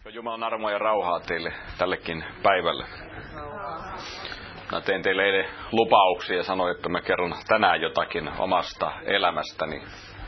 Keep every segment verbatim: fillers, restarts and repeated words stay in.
Jumalan armoa ja rauhaa teille tällekin päivälle. Mä tein teille eilen lupauksia ja sanoin, että mä kerron tänään jotakin omasta elämästäni.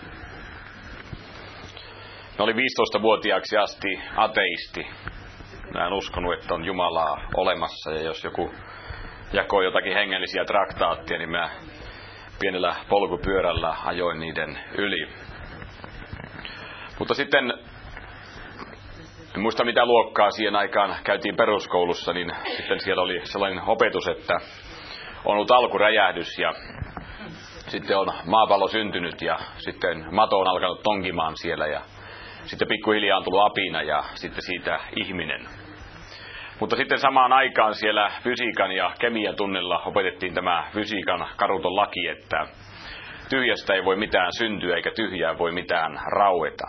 Mä olin viisitoistavuotiaaksi asti ateisti. Mä en uskonut, että on Jumalaa olemassa, ja jos joku jakoi jotakin hengellisiä traktaattia, niin mä pienellä polkupyörällä ajoin niiden yli. Mutta sitten, en muista mitä luokkaa siihen aikaan käytiin peruskoulussa, niin sitten siellä oli sellainen opetus, että on ollut alkuräjähdys ja sitten on maapallo syntynyt ja sitten mato on alkanut tonkimaan siellä ja sitten pikkuhiljaa on tullut apina ja sitten siitä ihminen. Mutta sitten samaan aikaan siellä fysiikan ja kemian tunnilla opetettiin tämä fysiikan karuton laki, että tyhjästä ei voi mitään syntyä eikä tyhjää voi mitään raueta.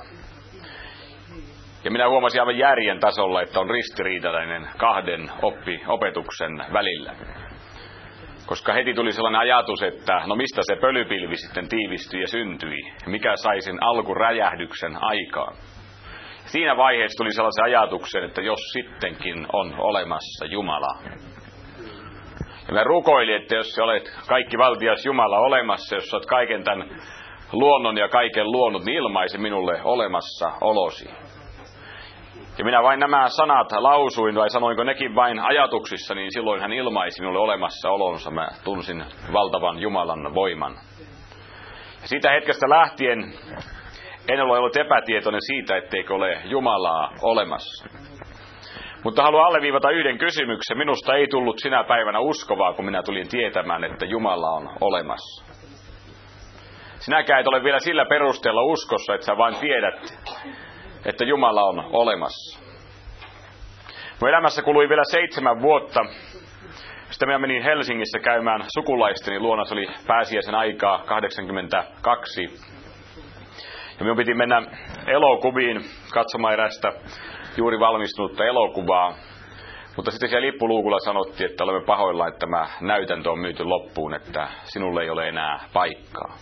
Ja minä huomasin aivan järjen tasolla, että on ristiriitainen kahden oppi, opetuksen välillä. Koska heti tuli sellainen ajatus, että no mistä se pölypilvi sitten tiivistyi ja syntyi, mikä sai sen alkuräjähdyksen aikaan. Siinä vaiheessa tuli sellaisen ajatuksen, että jos sittenkin on olemassa Jumala. Ja mä rukoilin, että jos sä olet kaikki valtias Jumala olemassa, jos sä olet kaiken tämän luonnon ja kaiken luonut, niin ilmaise minulle olemassa olosi. Ja minä vain nämä sanat lausuin, vai sanoinko nekin vain ajatuksissa, niin silloin hän ilmaisi minulle olemassa olonsa. Mä tunsin valtavan Jumalan voiman. Ja siitä hetkestä lähtien en ole ollut epätietoinen siitä, etteikö ole Jumalaa olemassa. Mutta haluan alleviivata yhden kysymyksen. Minusta ei tullut sinä päivänä uskovaa, kun minä tulin tietämään, että Jumala on olemassa. Sinäkään et ole vielä sillä perusteella uskossa, että sä vain tiedät, että Jumala on olemassa. Mun elämässä kului vielä seitsemän vuotta. Sitten minä menin Helsingissä käymään sukulaisteni luona. Se oli pääsiäisen aikaa kahdeksankymmentäkaksi. Ja minun piti mennä elokuviin katsomaan erästä juuri valmistunutta elokuvaa. Mutta sitten siellä lippuluukulla sanottiin, että olemme pahoilla, että tämä näytäntö on myyty loppuun, että sinulle ei ole enää paikkaa.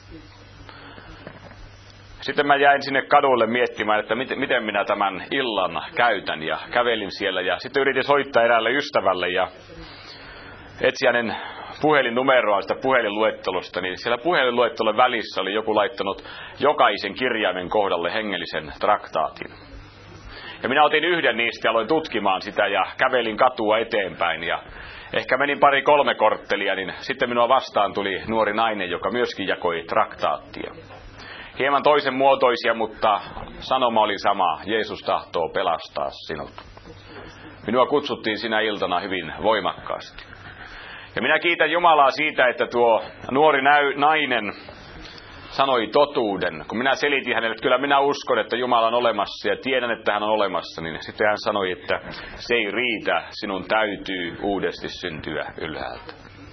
Sitten mä jäin sinne kadulle miettimään, että miten minä tämän illan käytän, ja kävelin siellä ja sitten yritin soittaa eräälle ystävälle ja etsin hänen puhelinnumeroa sitä puhelinluettelosta, niin siellä puhelinluettelon välissä oli joku laittanut jokaisen kirjaimen kohdalle hengellisen traktaatin. Ja minä otin yhden niistä ja aloin tutkimaan sitä ja kävelin katua eteenpäin ja ehkä menin pari kolme korttelia, niin sitten minua vastaan tuli nuori nainen, joka myöskin jakoi traktaattia. Hieman toisen muotoisia, mutta sanoma oli sama. Jeesus tahtoo pelastaa sinut. Minua kutsuttiin sinä iltana hyvin voimakkaasti. Ja minä kiitän Jumalaa siitä, että tuo nuori näy, nainen sanoi totuuden. Kun minä selitin hänelle, että kyllä minä uskon, että Jumala on olemassa ja tiedän, että hän on olemassa, niin sitten hän sanoi, että se ei riitä, sinun täytyy uudesti syntyä ylhäältä.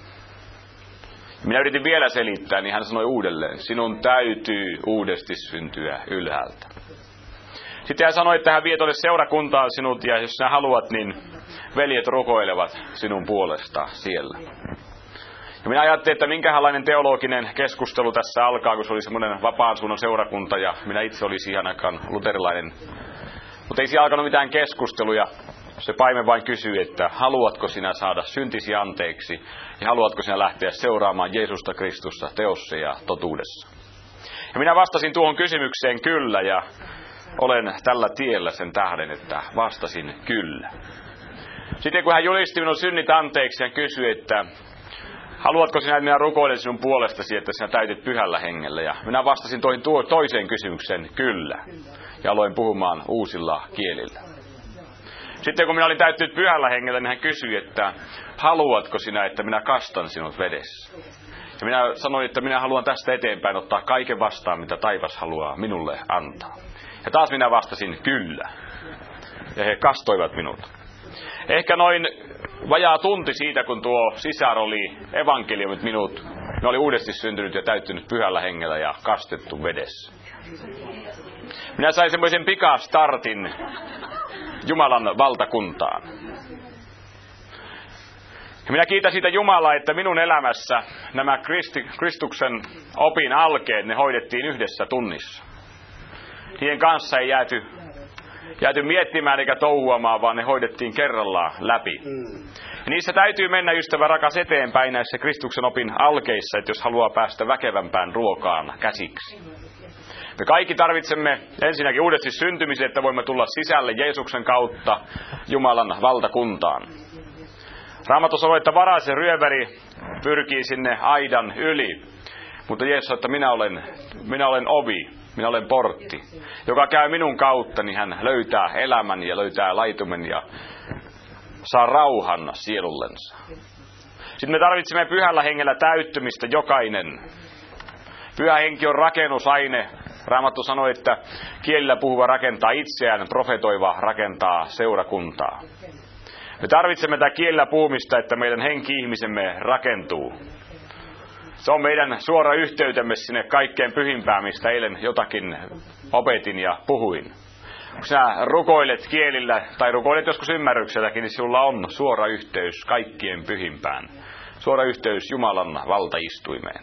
Minä yritin vielä selittää, niin hän sanoi uudelleen, sinun täytyy uudesti syntyä ylhäältä. Sitten hän sanoi, että hän vie tuonne seurakuntaan sinut, ja jos sinä haluat, niin veljet rukoilevat sinun puolesta siellä. Ja minä ajattelin, että minkälainen teologinen keskustelu tässä alkaa, kun se oli semmoinen vapaan suunnan seurakunta, ja minä itse olin siihen aikaan luterilainen. Mutta ei siinä alkanut mitään keskusteluja. Se paimen vain kysyi, että haluatko sinä saada syntisi anteeksi ja haluatko sinä lähteä seuraamaan Jeesusta Kristusta teossa ja totuudessa. Ja minä vastasin tuohon kysymykseen kyllä ja olen tällä tiellä sen tähden, että vastasin kyllä. Sitten kun hän julisti minun synnit anteeksi ja kysyi, että haluatko sinä, että minä rukoilen sinun puolestasi, että sinä täytyt pyhällä hengellä. Ja minä vastasin toihin tuo, toiseen kysymykseen kyllä ja aloin puhumaan uusilla kielillä. Sitten kun minä olin täyttynyt pyhällä hengellä, niin hän kysyi, että haluatko sinä, että minä kastan sinut vedessä? Ja minä sanoin, että minä haluan tästä eteenpäin ottaa kaiken vastaan, mitä taivas haluaa minulle antaa. Ja taas minä vastasin kyllä. Ja he kastoivat minut. Ehkä noin vajaa tunti siitä, kun tuo sisar oli evankeliumit minut, ne oli uudesti syntynyt ja täyttynyt pyhällä hengellä ja kastettu vedessä. Minä sain semmoisen pikastartin Jumalan valtakuntaan. Ja minä kiitän siitä Jumalaa, että minun elämässä nämä Kristi, Kristuksen opin alkeet, ne hoidettiin yhdessä tunnissa. Niiden kanssa ei jääty jääty miettimään eikä touhuamaan, vaan ne hoidettiin kerrallaan läpi. Ja niissä täytyy mennä, ystävä rakas, eteenpäin näissä Kristuksen opin alkeissa, että jos haluaa päästä väkevämpään ruokaan käsiksi. Me kaikki tarvitsemme ensinnäkin uudesti syntymisen, että voimme tulla sisälle Jeesuksen kautta Jumalan valtakuntaan. Raamattu sanoo, että varaisen ryöväri pyrkii sinne aidan yli. Mutta Jeesus sanoi, että minä olen, minä olen ovi, minä olen portti. Joka käy minun kauttani, hän löytää elämän ja löytää laitumen ja saa rauhan sielullensa. Sitten me tarvitsemme pyhällä hengellä täyttymistä jokainen. Pyhä henki on rakennusaine. Raamattu sanoi, että kielillä puhuva rakentaa itseään, profetoiva rakentaa seurakuntaa. Me tarvitsemme tätä kielillä puhumista, että meidän henki-ihmisemme rakentuu. Se on meidän suora yhteytemme sinne kaikkein pyhimpään, mistä eilen jotakin opetin ja puhuin. Kun sinä rukoilet kielillä tai rukoilet joskus ymmärrykselläkin, niin sinulla on suora yhteys kaikkien pyhimpään. Suora yhteys Jumalan valtaistuimeen.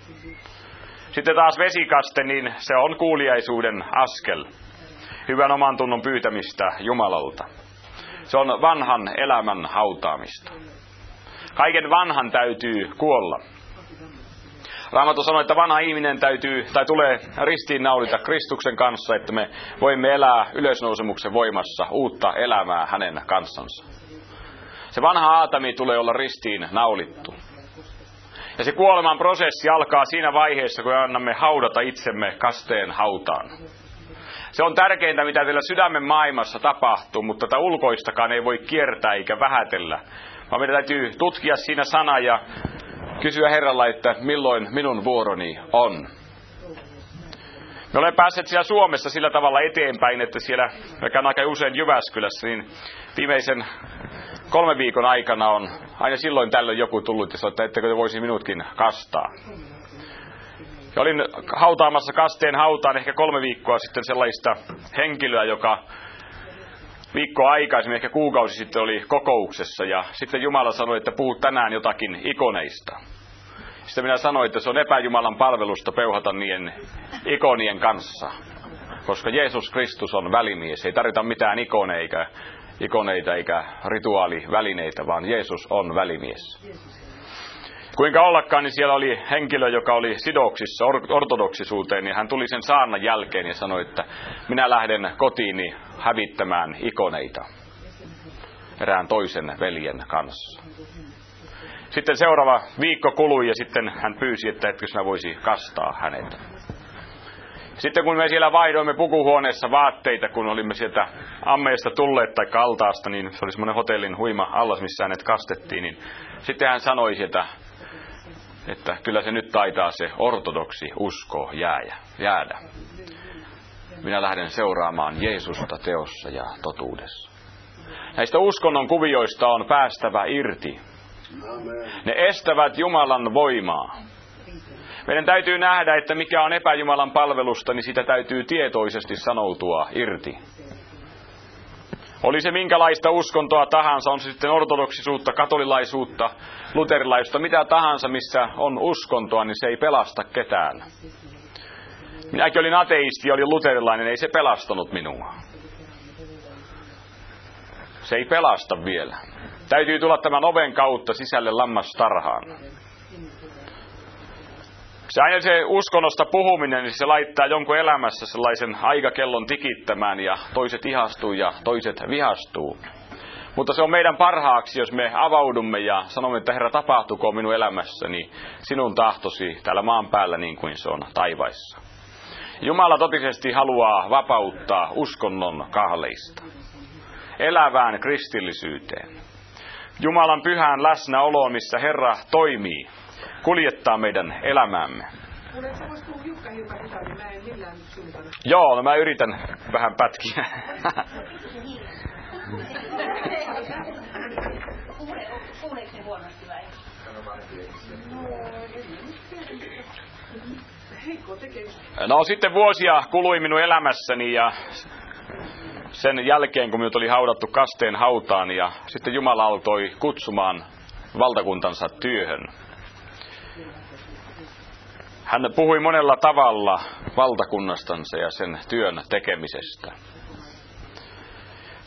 Sitten taas vesikaste, niin se on kuuliaisuuden askel. Hyvän oman tunnon pyytämistä Jumalalta. Se on vanhan elämän hautaamista. Kaiken vanhan täytyy kuolla. Raamattu sanoo, että vanha ihminen täytyy, tai tulee ristiinnaulita Kristuksen kanssa, että me voimme elää ylösnousemuksen voimassa uutta elämää hänen kanssansa. Se vanha Aatami tulee olla ristiin naulittu. Ja se kuoleman prosessi alkaa siinä vaiheessa, kun annamme haudata itsemme kasteen hautaan. Se on tärkeintä, mitä vielä sydämen maailmassa tapahtuu, mutta tätä ulkoistakaan ei voi kiertää eikä vähätellä. Vaan meidän täytyy tutkia siinä sana ja kysyä Herralla, että milloin minun vuoroni on. Me olemme päässeet siellä Suomessa sillä tavalla eteenpäin, että siellä, mä käyn aika usein Jyväskylässä, niin viimeisen kolmen viikon aikana on aina silloin tällöin joku tullut ja sanoi, että ettekö te voisi minutkin kastaa. Ja olin hautaamassa kasteen hautaan ehkä kolme viikkoa sitten sellaista henkilöä, joka viikkoa aikaisemmin, ehkä kuukausi sitten oli kokouksessa. Ja sitten Jumala sanoi, että puhut tänään jotakin ikoneista. Sitten minä sanoin, että se on epäjumalan palvelusta peuhata niiden ikonien kanssa. Koska Jeesus Kristus on välimies. Ei tarvita mitään ikoneita, ikoneita eikä rituaalivälineitä, vaan Jeesus on välimies. Kuinka ollakaan, niin siellä oli henkilö, joka oli sidoksissa ortodoksisuuteen, ja hän tuli sen saarnan jälkeen ja sanoi, että minä lähden kotiini hävittämään ikoneita erään toisen veljen kanssa. Sitten seuraava viikko kului ja sitten hän pyysi, että etkö sinä voisi kastaa hänet. Sitten kun me siellä vaihdoimme pukuhuoneessa vaatteita, kun olimme sieltä ammeesta tulleet tai altaasta, niin se oli semmoinen hotellin huima allas, missä hänet kastettiin, niin sitten hän sanoi sieltä, että kyllä se nyt taitaa se ortodoksi usko jäädä. jäädä. Minä lähden seuraamaan Jeesusta teossa ja totuudessa. Näistä uskonnon kuvioista on päästävä irti. Ne estävät Jumalan voimaa. Meidän täytyy nähdä, että mikä on epäjumalan palvelusta, niin sitä täytyy tietoisesti sanoutua irti. Oli se minkälaista uskontoa tahansa, on se sitten ortodoksisuutta, katolilaisuutta, luterilaisuutta, mitä tahansa, missä on uskontoa, niin se ei pelasta ketään. Minäkin olin ateisti ja olin luterilainen, ei se pelastanut minua. Se ei pelasta vielä. Täytyy tulla tämän oven kautta sisälle lammastarhaan. Se aina se uskonnosta puhuminen, niin se laittaa jonkun elämässä sellaisen aikakellon tikittämään ja toiset ihastuu ja toiset vihastuu. Mutta se on meidän parhaaksi, jos me avaudumme ja sanomme, että Herra, tapahtukoon minun elämässäni sinun tahtosi täällä maan päällä niin kuin se on taivaissa. Jumala totisesti haluaa vapauttaa uskonnon kahleista. Elävään kristillisyyteen. Jumalan pyhään läsnäoloon, missä Herra toimii. Kuljettaa meidän elämäämme. Joo, no mä yritän vähän pätkiä. No sitten vuosia kului minun elämässäni ja sen jälkeen, kun minut oli haudattu kasteen hautaan ja sitten Jumala alkoi kutsumaan valtakuntansa työhön. Hän puhui monella tavalla valtakunnastansa ja sen työn tekemisestä.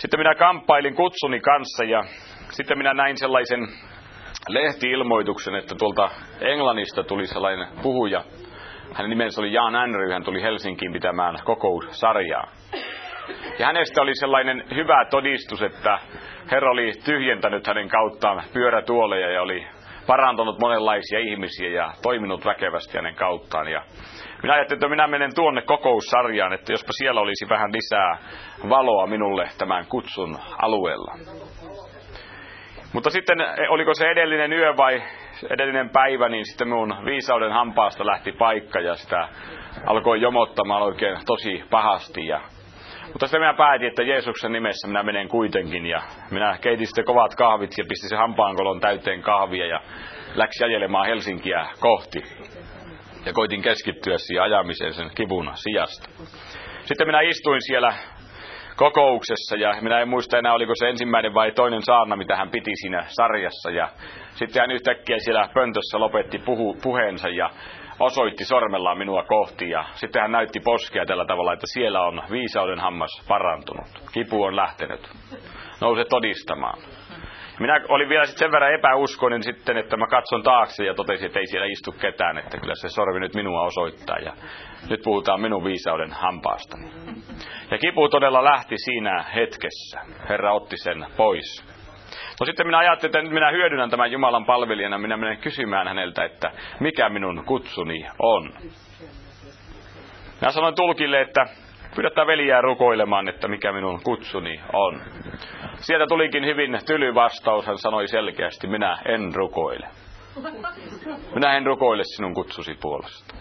Sitten minä kamppailin kutsuni kanssa ja sitten minä näin sellaisen lehti-ilmoituksen, että tuolta Englannista tuli sellainen puhuja. Hänen nimensä oli Jan Andrew, hän tuli Helsinkiin pitämään kokoussarjaa. Ja hänestä oli sellainen hyvä todistus, että Herra oli tyhjentänyt hänen kauttaan pyörätuoleja ja oli parantanut monenlaisia ihmisiä ja toiminut väkevästi hänen kauttaan. Ja minä ajattelin, että minä menen tuonne kokoussarjaan, että jospa siellä olisi vähän lisää valoa minulle tämän kutsun alueella. Mutta sitten, oliko se edellinen yö vai edellinen päivä, niin sitten minun viisauden hampaasta lähti paikka ja sitä alkoi jomottamaan oikein tosi pahasti. Ja mutta sitten minä päätin, että Jeesuksen nimessä minä menen kuitenkin ja minä keitin sitten kovat kahvit ja pistin se hampaankolon täyteen kahvia ja läksi ajelemaan Helsinkiä kohti. Ja koitin keskittyä siihen ajamiseen sen kivun sijasta. Sitten minä istuin siellä kokouksessa ja minä en muista enää oliko se ensimmäinen vai toinen saarna, mitä hän piti siinä sarjassa. Ja sitten hän yhtäkkiä siellä pöntössä lopetti puhu, puheensa ja osoitti sormellaan minua kohti ja sitten hän näytti poskea tällä tavalla, että siellä on viisauden hammas parantunut. Kipu on lähtenyt. Nouse todistamaan. Minä olin vielä sitten sen verran epäuskoinen sitten, että mä katson taakse ja totesin, että ei siellä istu ketään, että kyllä se sorvi nyt minua osoittaa ja nyt puhutaan minun viisauden hampaastani. Ja kipu todella lähti siinä hetkessä. Herra otti sen pois. No sitten minä ajattelin, että nyt minä hyödynnän tämän Jumalan palvelijana, minä menen kysymään häneltä, että mikä minun kutsuni on. Minä sanoin tulkille, että pyydättää veljää rukoilemaan, että mikä minun kutsuni on. Sieltä tulikin hyvin tyly vastaus, hän sanoi selkeästi, minä en rukoile. Minä en rukoile sinun kutsusi puolesta.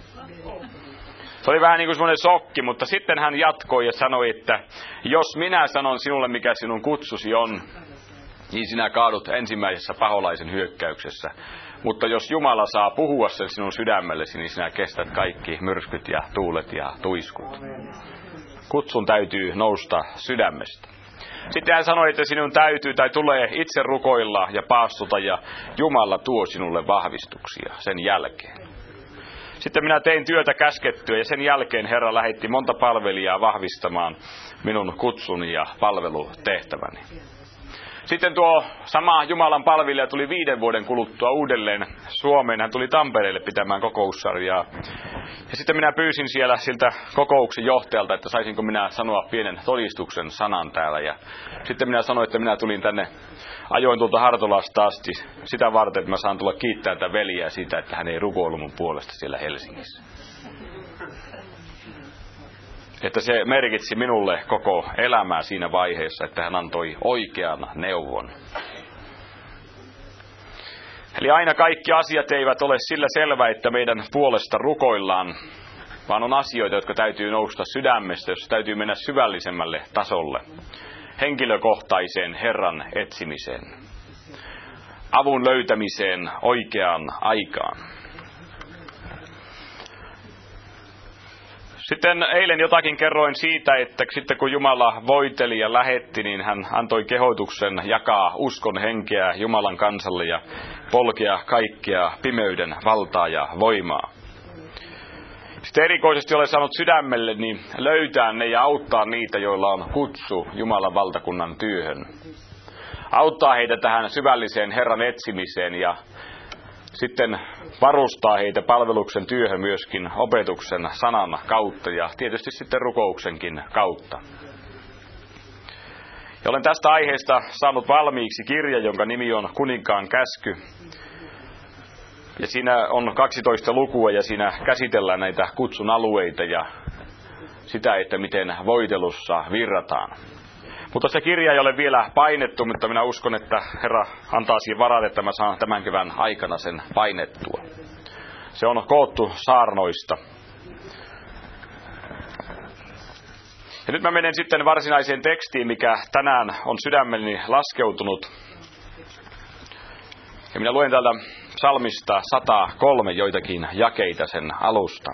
Se oli vähän niin kuin semmoinen sokki, mutta sitten hän jatkoi ja sanoi, että jos minä sanon sinulle, mikä sinun kutsusi on, niin sinä kaadut ensimmäisessä paholaisen hyökkäyksessä. Mutta jos Jumala saa puhua sen sinun sydämellesi, niin sinä kestät kaikki myrskyt ja tuulet ja tuiskut. Kutsun täytyy nousta sydämestä. Sitten hän sanoi, että sinun täytyy tai tulee itse rukoilla ja paastuta ja Jumala tuo sinulle vahvistuksia sen jälkeen. Sitten minä tein työtä käskettyä ja sen jälkeen Herra lähetti monta palvelijaa vahvistamaan minun kutsuni ja palvelutehtäväni. Sitten tuo sama Jumalan palvelija tuli viiden vuoden kuluttua uudelleen Suomeen. Hän tuli Tampereelle pitämään kokoussarjaa. Ja sitten minä pyysin siellä siltä kokouksen johtajalta, että saisinko minä sanoa pienen todistuksen sanan täällä. Ja sitten minä sanoin, että minä tulin tänne, ajoin tuolta Hartolasta asti sitä varten, että mä saan tulla kiittää tätä veljeä siitä, että hän ei rukoillut mun puolesta siellä Helsingissä. Että se merkitsi minulle koko elämää siinä vaiheessa, että hän antoi oikean neuvon. Eli aina kaikki asiat eivät ole sillä selvä, että meidän puolesta rukoillaan, vaan on asioita, jotka täytyy nousta sydämestä, jossa täytyy mennä syvällisemmälle tasolle, henkilökohtaiseen Herran etsimiseen, avun löytämiseen oikeaan aikaan. Sitten eilen jotakin kerroin siitä, että sitten kun Jumala voiteli ja lähetti, niin hän antoi kehotuksen jakaa uskon henkeä Jumalan kansalle ja polkea kaikkea pimeyden valtaa ja voimaa. Sitten erikoisesti olen saanut sydämelle niin löytää ne ja auttaa niitä, joilla on kutsu Jumalan valtakunnan työhön. Auttaa heitä tähän syvälliseen Herran etsimiseen ja sitten varustaa heitä palveluksen työhön myöskin opetuksen sanan kautta ja tietysti sitten rukouksenkin kautta. Ja olen tästä aiheesta saanut valmiiksi kirja, jonka nimi on Kuninkaan käsky. Ja siinä on kaksitoista lukua ja siinä käsitellään näitä kutsun alueita ja sitä, että miten voitelussa virrataan. Mutta se kirja ei ole vielä painettu, mutta minä uskon, että Herra antaa siihen varat, että mä saan tämän kevään aikana sen painettua. Se on koottu saarnoista. Ja nyt mä menen sitten varsinaiseen tekstiin, mikä tänään on sydämelleni laskeutunut. Ja minä luen täältä psalmista sata kolme joitakin jakeita sen alusta.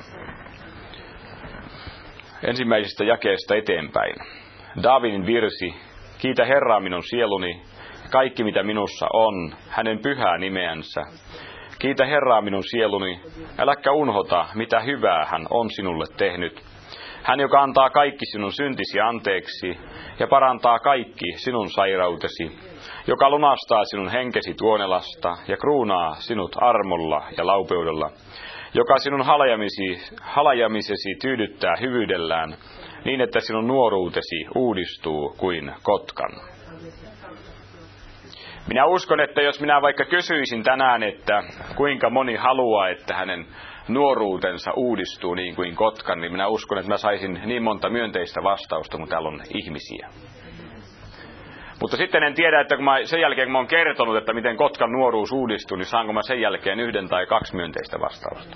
Ensimmäisestä jakeesta eteenpäin. Daavidin virsi, kiitä Herraa minun sieluni, kaikki mitä minussa on, hänen pyhää nimeänsä. Kiitä Herraa minun sieluni, äläkä unhota, mitä hyvää hän on sinulle tehnyt. Hän, joka antaa kaikki sinun syntisi anteeksi ja parantaa kaikki sinun sairautesi, joka lunastaa sinun henkesi tuonelasta ja kruunaa sinut armolla ja laupeudella, joka sinun halajamisesi, halajamisesi tyydyttää hyvyydellään, niin että sinun nuoruutesi uudistuu kuin kotkan. Minä uskon, että jos minä vaikka kysyisin tänään, että kuinka moni haluaa, että hänen nuoruutensa uudistuu niin kuin kotkan, niin minä uskon, että mä saisin niin monta myönteistä vastausta, kun täällä on ihmisiä. Mutta sitten en tiedä, että kun mä, sen jälkeen kun mä oon kertonut, että miten kotkan nuoruus uudistuu, niin saanko mä sen jälkeen yhden tai kaksi myönteistä vastausta.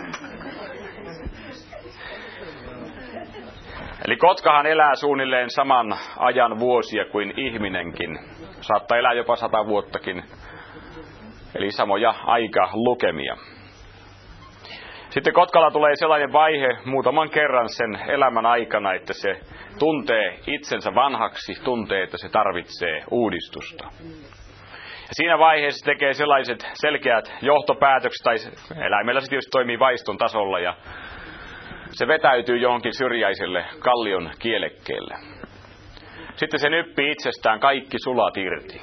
Eli kotkahan elää suunnilleen saman ajan vuosia kuin ihminenkin. Saattaa elää jopa sata vuottakin. Eli samoja aikalukemia. Sitten kotkalla tulee sellainen vaihe muutaman kerran sen elämän aikana, että se tuntee itsensä vanhaksi, tuntee, että se tarvitsee uudistusta. Ja siinä vaiheessa se tekee sellaiset selkeät johtopäätökset, tai eläimellä se tietysti toimii vaiston tasolla, ja se vetäytyy johonkin syrjäiselle kallion kielekkeelle. Sitten se nyppii itsestään kaikki sulat irti.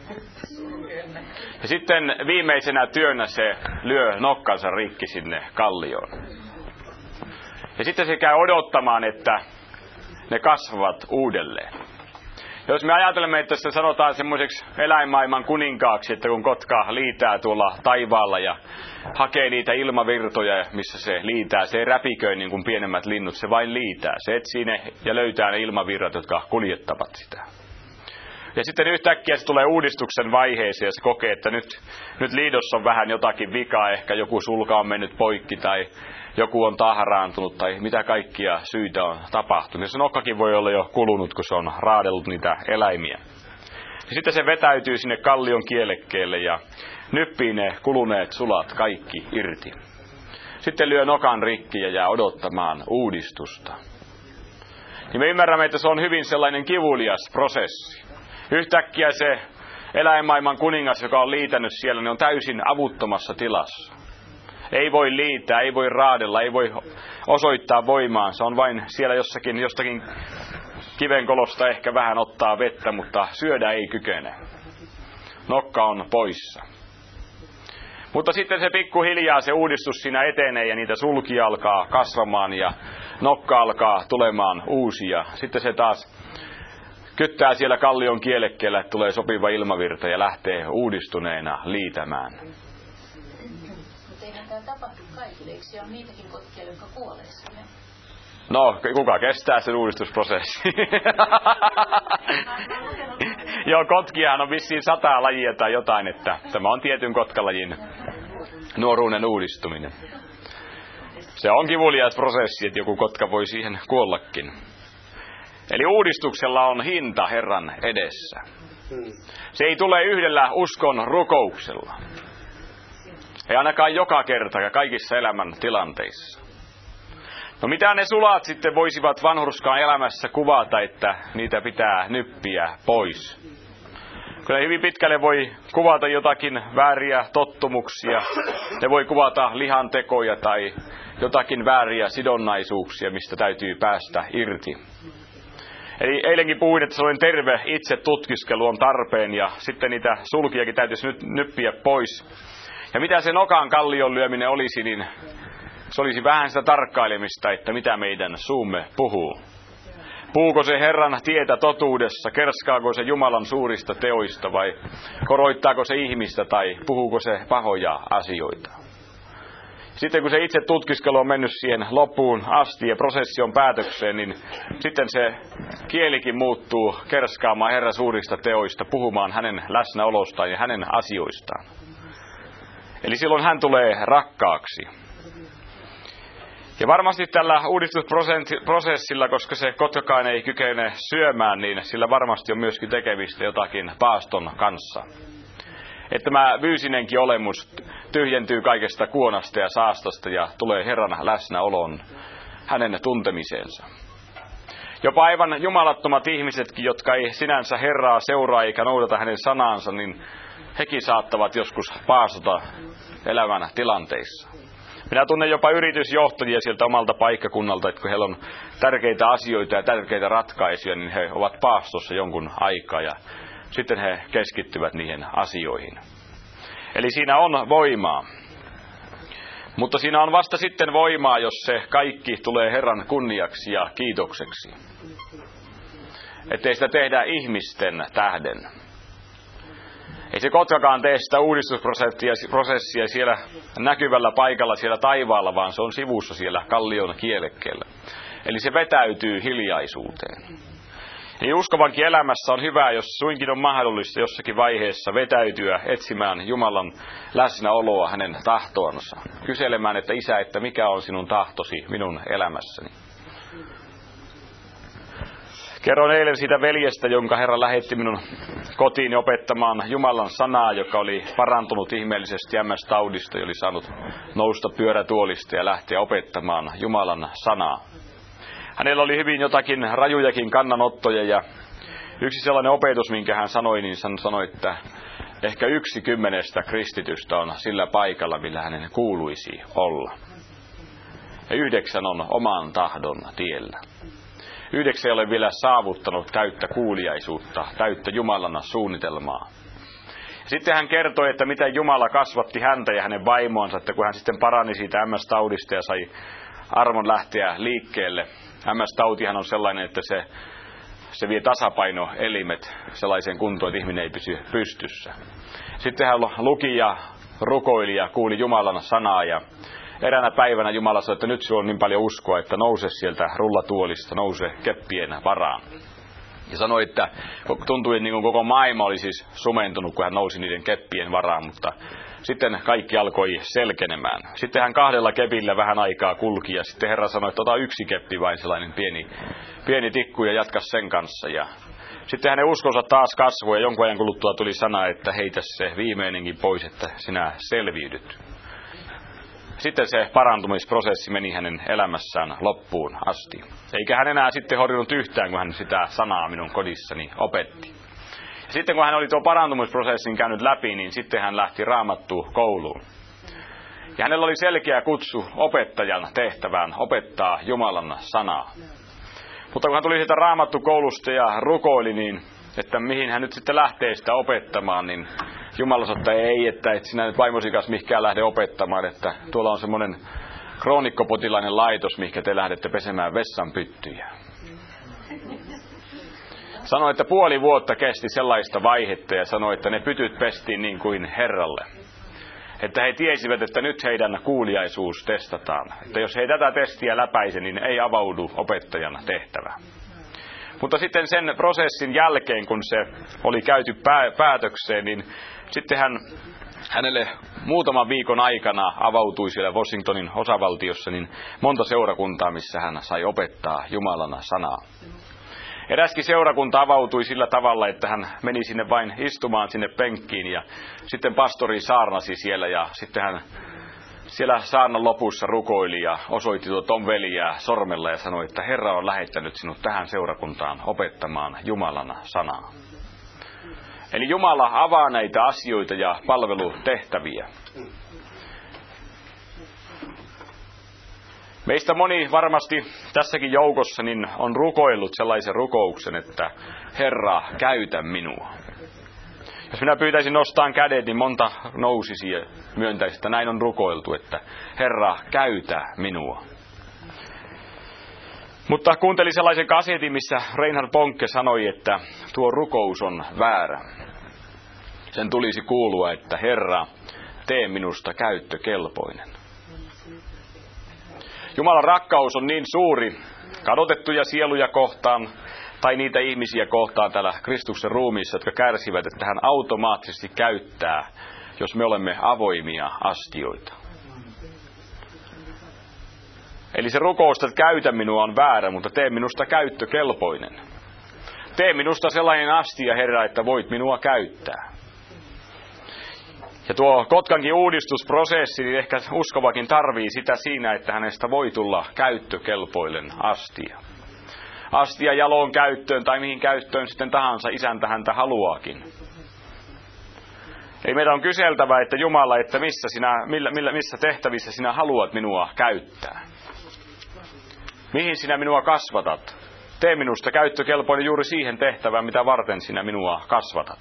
Ja sitten viimeisenä työnä se lyö nokkansa rikki sinne kallioon. Ja sitten se käy odottamaan, että ne kasvavat uudelleen. Jos me ajatelemme, että se sanotaan semmoiseksi eläinmaailman kuninkaaksi, että kun kotka liitää tuolla taivaalla ja hakee niitä ilmavirtoja, missä se liitää, se ei räpiköi niin kuin pienemmät linnut, se vain liitää. Se etsii ne ja löytää ne ilmavirrat, jotka kuljettavat sitä. Ja sitten yhtäkkiä se tulee uudistuksen vaiheeseen ja se kokee, että nyt, nyt liidossa on vähän jotakin vikaa, ehkä joku sulka on mennyt poikki tai joku on tahraantunut tai mitä kaikkia syitä on tapahtunut. Ja se nokkakin voi olla jo kulunut, kun se on raadellut niitä eläimiä. Ja sitten se vetäytyy sinne kallion kielekkeelle ja nyppii ne kuluneet sulat kaikki irti. Sitten lyö nokan rikki ja jää odottamaan uudistusta. Niin me ymmärrämme, että se on hyvin sellainen kivulias prosessi. Yhtäkkiä se eläinmaailman kuningas, joka on liitänyt siellä, niin on täysin avuttomassa tilassa. Ei voi liitää, ei voi raadella, ei voi osoittaa voimaansa. On vain siellä jossakin, jostakin kivenkolosta ehkä vähän ottaa vettä, mutta syödä ei kykene. Nokka on poissa. Mutta sitten se pikkuhiljaa se uudistus siinä etenee ja niitä sulkia alkaa kasvamaan ja nokka alkaa tulemaan uusia. Sitten se taas kyttää siellä kallion kielekkeellä, että tulee sopiva ilmavirta ja lähtee uudistuneena liitämään. Mutta eihän tämä tapahtu kaikille. Eikö siellä ole niitäkin kotkia, jotka kuolee sinne? No, kuka kestää sen uudistusprosessi? Joo, kotkiahan on vissiin sataa lajia tai jotain, että tämä on tietyn kotkalajin nuoruuden uudistuminen. Se on kivulias prosessi, että joku kotka voi siihen kuollakin. Eli uudistuksella on hinta Herran edessä. Se ei tule yhdellä uskon rukouksella. Ei ainakaan joka kerta ja kaikissa elämän tilanteissa. No mitä ne sulat sitten voisivat vanhurskaan elämässä kuvata, että niitä pitää nyppiä pois? Kyllä hyvin pitkälle voi kuvata jotakin vääriä tottumuksia. Ne voi kuvata lihantekoja tai jotakin vääriä sidonnaisuuksia, mistä täytyy päästä irti. Eli eilenkin puhuin, että sellainen terve itse tutkiskelu on tarpeen ja sitten niitä sulkiakin täytyisi nyt nyppiä pois. Ja mitä se nokan kallion lyöminen olisi, niin se olisi vähän sitä tarkkailemista, että mitä meidän suumme puhuu. Puhuuko se Herran tietä totuudessa, kerskaako se Jumalan suurista teoista vai koroittaako se ihmistä tai puhuuko se pahoja asioita. Sitten kun se itse tutkiskelu on mennyt siihen loppuun asti ja prosessi on päätökseen, niin sitten se kielikin muuttuu kerskaamaan Herran suurista teoista, puhumaan hänen läsnäolostaan ja hänen asioistaan. Eli silloin hän tulee rakkaaksi. Ja varmasti tällä uudistusprosessilla, koska se kotkaan ei kykene syömään, niin sillä varmasti on myöskin tekemistä jotakin paaston kanssa. Että tämä fyysinenkin olemus tyhjentyy kaikesta kuonasta ja saastasta ja tulee Herran läsnäolon hänen tuntemiseensa. Jopa aivan jumalattomat ihmisetkin, jotka ei sinänsä Herraa seuraa eikä noudata hänen sanansa, niin hekin saattavat joskus paasota elämän tilanteissa. Minä tunnen jopa yritysjohtajia sieltä omalta paikkakunnalta, että kun heillä on tärkeitä asioita ja tärkeitä ratkaisuja, niin he ovat paastossa jonkun aikaa ja sitten he keskittyvät niihin asioihin. Eli siinä on voimaa. Mutta siinä on vasta sitten voimaa, jos se kaikki tulee Herran kunniaksi ja kiitokseksi. Ettei sitä tehdä ihmisten tähden. Ei se kotkakaan tee sitä uudistusprosessia siellä näkyvällä paikalla siellä taivaalla, vaan se on sivussa siellä kallion kielekkeellä. Eli se vetäytyy hiljaisuuteen. Niin uskovankin elämässä on hyvä, jos suinkin on mahdollista jossakin vaiheessa vetäytyä etsimään Jumalan läsnäoloa hänen tahtoansa. Kyselemään, että Isä, että mikä on sinun tahtosi minun elämässäni. Kerron eilen siitä veljestä, jonka Herra lähetti minun kotiin opettamaan Jumalan sanaa, joka oli parantunut ihmeellisesti M S-taudista ja oli saanut nousta pyörätuolista ja lähteä opettamaan Jumalan sanaa. Hänellä oli hyvin jotakin rajujakin kannanottoja ja yksi sellainen opetus, minkä hän sanoi, niin hän sanoi, että ehkä yksi kymmenestä kristitystä on sillä paikalla, millä hänen kuuluisi olla. Ja yhdeksän on oman tahdon tiellä. Yhdeksän ei ole vielä saavuttanut täyttä kuuliaisuutta, täyttä Jumalan suunnitelmaa. Sitten hän kertoi, että miten Jumala kasvatti häntä ja hänen vaimoansa, että kun hän sitten parani siitä M S-taudista ja sai armon lähteä liikkeelle. M S-tautihan on sellainen, että se, se vie tasapainoelimet sellaiseen kuntoon, että ihminen ei pysy pystyssä. Sitten hän luki ja rukoili ja kuuli Jumalan sanaa ja eräänä päivänä Jumala sanoi, että nyt sinulla on niin paljon uskoa, että nouse sieltä rullatuolista, nouse keppien varaan. Ja sanoi, että tuntui, että niin koko maailma oli siis sumentunut, kun hän nousi niiden keppien varaan, mutta sitten kaikki alkoi selkenemään. Sitten hän kahdella kepillä vähän aikaa kulki ja sitten Herra sanoi, että ota yksi keppi vain, sellainen pieni, pieni tikku ja jatka sen kanssa. Ja sitten hänen uskonsa taas kasvoi ja jonkun ajan kuluttua tuli sana, että heitä se viimeinenkin pois, että sinä selviydyt. Sitten se parantumisprosessi meni hänen elämässään loppuun asti. Eikä hän enää sitten horjunut yhtään, kun hän sitä sanaa minun kodissani opetti. Ja sitten kun hän oli tuo parantumisprosessin käynyt läpi, niin sitten hän lähti Raamattuun kouluun. Ja hänellä oli selkeä kutsu opettajan tehtävään opettaa Jumalan sanaa. Mutta kun hän tuli siitä Raamattukoulusta ja rukoili, niin että mihin hän nyt sitten lähtee sitä opettamaan, niin Jumala sanoi, että ei, että et sinä nyt vaimosi kanssa mihinkään lähde opettamaan, että tuolla on semmoinen kroonikkopotilainen laitos, mihinkä te lähdette pesemään vessanpyttyjä. Sanoi, että puoli vuotta kesti sellaista vaihetta ja sanoi, että ne pytyt pestiin niin kuin Herralle. Että he tiesivät, että nyt heidän kuuliaisuus testataan. Että jos he ei tätä testiä läpäise, niin ei avaudu opettajan tehtävä. Mutta sitten sen prosessin jälkeen, kun se oli käyty pää- päätökseen, niin sitten hän, hänelle muutaman viikon aikana avautui siellä Washingtonin osavaltiossa niin monta seurakuntaa, missä hän sai opettaa Jumalan sanaa. Eräskin seurakunta avautui sillä tavalla, että hän meni sinne vain istumaan sinne penkkiin ja sitten pastori saarnasi siellä ja sitten hän siellä saarnan lopussa rukoili ja osoitti tuo Tom Veliä sormella ja sanoi, että Herra on lähettänyt sinut tähän seurakuntaan opettamaan Jumalan sanaa. Eli Jumala avaa näitä asioita ja palvelutehtäviä. Meistä moni varmasti tässäkin joukossa niin on rukoillut sellaisen rukouksen, että Herra, käytä minua. Jos minä pyytäisin nostaan kädet, niin monta nousisi ja myöntäisi, että näin on rukoiltu, että Herra, käytä minua. Mutta kuuntelin sellaisen kasetin, missä Reinhard Bonke sanoi, että tuo rukous on väärä. Sen tulisi kuulua, että Herra, tee minusta käyttökelpoinen. Jumalan rakkaus on niin suuri kadotettuja sieluja kohtaan, tai niitä ihmisiä kohtaan täällä Kristuksen ruumiissa, jotka kärsivät, että hän automaattisesti käyttää, jos me olemme avoimia astioita. Eli se rukous, että käytä minua on väärä, mutta tee minusta käyttökelpoinen. Tee minusta sellainen astia, Herra, että voit minua käyttää. Ja tuo Kotkankin uudistusprosessi, niin ehkä uskovakin tarvii sitä siinä, että hänestä voi tulla käyttökelpoinen astia. Astia jaloon käyttöön tai mihin käyttöön sitten tahansa isäntä häntä haluaakin. Eli meidän on kyseltävä, että Jumala, että missä, sinä, millä, millä, missä tehtävissä sinä haluat minua käyttää. Mihin sinä minua kasvatat? Tee minusta käyttökelpoinen juuri siihen tehtävään, mitä varten sinä minua kasvatat.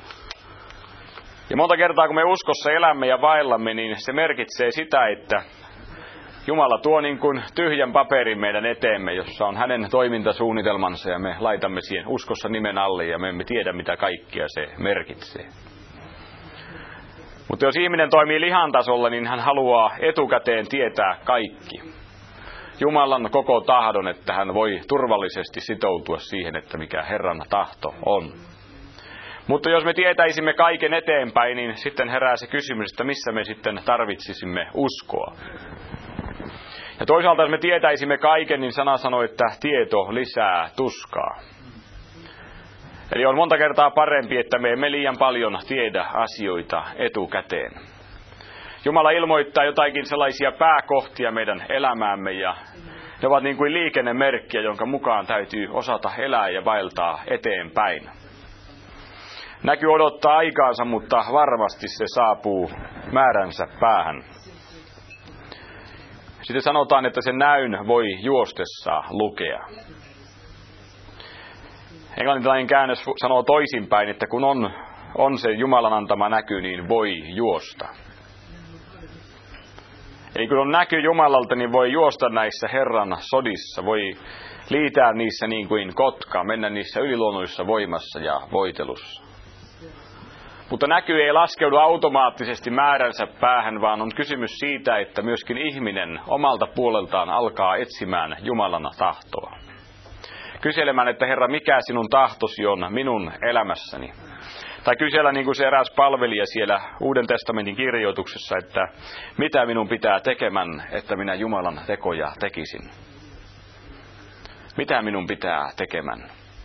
Ja monta kertaa, kun me uskossa elämme ja vaellamme, niin se merkitsee sitä, että Jumala tuo niin kuin tyhjän paperin meidän eteemme, jossa on hänen toimintasuunnitelmansa, ja me laitamme siihen uskossa nimen alle, ja me emme tiedä, mitä kaikkia se merkitsee. Mutta jos ihminen toimii lihan tasolla, niin hän haluaa etukäteen tietää kaikki. Jumalan koko tahdon, että hän voi turvallisesti sitoutua siihen, että mikä Herran tahto on. Mutta jos me tietäisimme kaiken eteenpäin, niin sitten herää se kysymys, että missä me sitten tarvitsisimme uskoa. Ja toisaalta jos me tietäisimme kaiken, niin sana sanoo, että tieto lisää tuskaa. Eli on monta kertaa parempi, että me emme liian paljon tiedä asioita etukäteen. Jumala ilmoittaa jotakin sellaisia pääkohtia meidän elämäämme, ja ne ovat niin kuin liikennemerkkiä, jonka mukaan täytyy osata elää ja vaeltaa eteenpäin. Näky odottaa aikaansa, mutta varmasti se saapuu määränsä päähän. Sitten sanotaan, että sen näyn voi juostessa lukea. Englantilainen käännös sanoo toisinpäin, että kun on, on se Jumalan antama näky, niin voi juosta. Eli kun on näky Jumalalta, niin voi juosta näissä Herran sodissa, voi liitää niissä niin kuin kotka, mennä niissä yliluonnollisissa voimassa ja voitelussa. Mutta näky ei laskeudu automaattisesti määränsä päähän, vaan on kysymys siitä, että myöskin ihminen omalta puoleltaan alkaa etsimään Jumalan tahtoa. Kyselemään, että Herra, mikä sinun tahtosi on minun elämässäni? Tai kysellä niin kuin se eräs palvelija siellä Uuden testamentin kirjoituksessa, että mitä minun pitää tekemään, että minä Jumalan tekoja tekisin? Mitä minun pitää tekemään?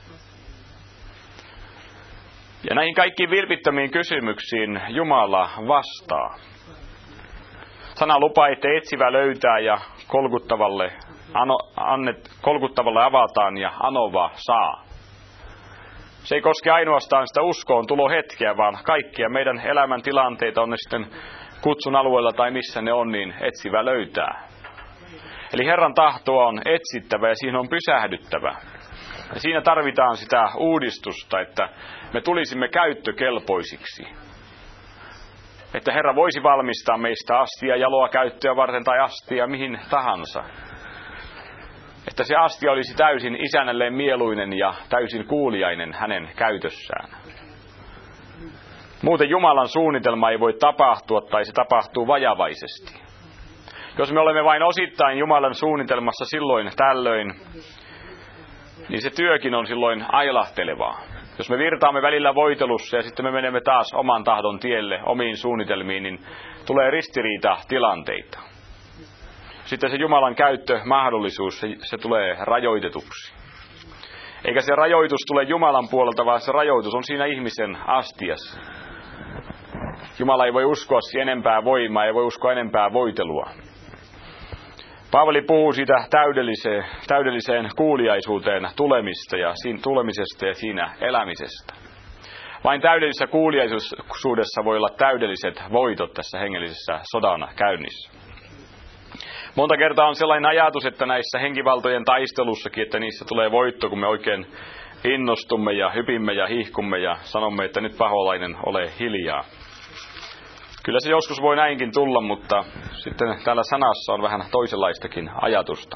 Ja näihin kaikkiin vilpittömiin kysymyksiin Jumala vastaa. Sana lupaa, että etsivä löytää ja kolkuttavalle, ano, annet, kolkuttavalle avataan ja anova saa. Se ei koske ainoastaan sitä uskoon tulohetkeä, vaan kaikkia meidän elämän tilanteita, on ne sitten kutsun alueella tai missä ne on, niin etsivä löytää. Eli Herran tahtoa on etsittävä ja siihen on pysähdyttävä. Ja siinä tarvitaan sitä uudistusta, että me tulisimme käyttökelpoisiksi. Että Herra voisi valmistaa meistä astia jaloa käyttöä varten tai astia mihin tahansa. Että se astia olisi täysin isännälleen mieluinen ja täysin kuuliainen hänen käytössään. Muuten Jumalan suunnitelma ei voi tapahtua tai se tapahtuu vajavaisesti. Jos me olemme vain osittain Jumalan suunnitelmassa silloin tällöin, niin se työkin on silloin ailahtelevaa. Jos me virtaamme välillä voitelussa ja sitten me menemme taas oman tahdon tielle, omiin suunnitelmiin, niin tulee ristiriita tilanteita. Sitten se Jumalan käyttömahdollisuus, se, se tulee rajoitetuksi. Eikä se rajoitus tule Jumalan puolelta, vaan se rajoitus on siinä ihmisen astiassa. Jumala ei voi uskoa enempää voimaa, ei voi uskoa enempää voitelua. Paavali puhuu siitä täydelliseen, täydelliseen kuuliaisuuteen tulemista ja siinä tulemisesta ja siinä elämisestä. Vain täydellisessä kuuliaisuudessa voi olla täydelliset voitot tässä hengellisessä sodan käynnissä. Monta kertaa on sellainen ajatus, että näissä henkivaltojen taistelussakin, että niissä tulee voitto, kun me oikein innostumme ja hypimme ja hiihkumme ja sanomme, että nyt paholainen, ole hiljaa. Kyllä se joskus voi näinkin tulla, mutta sitten täällä sanassa on vähän toisenlaistakin ajatusta.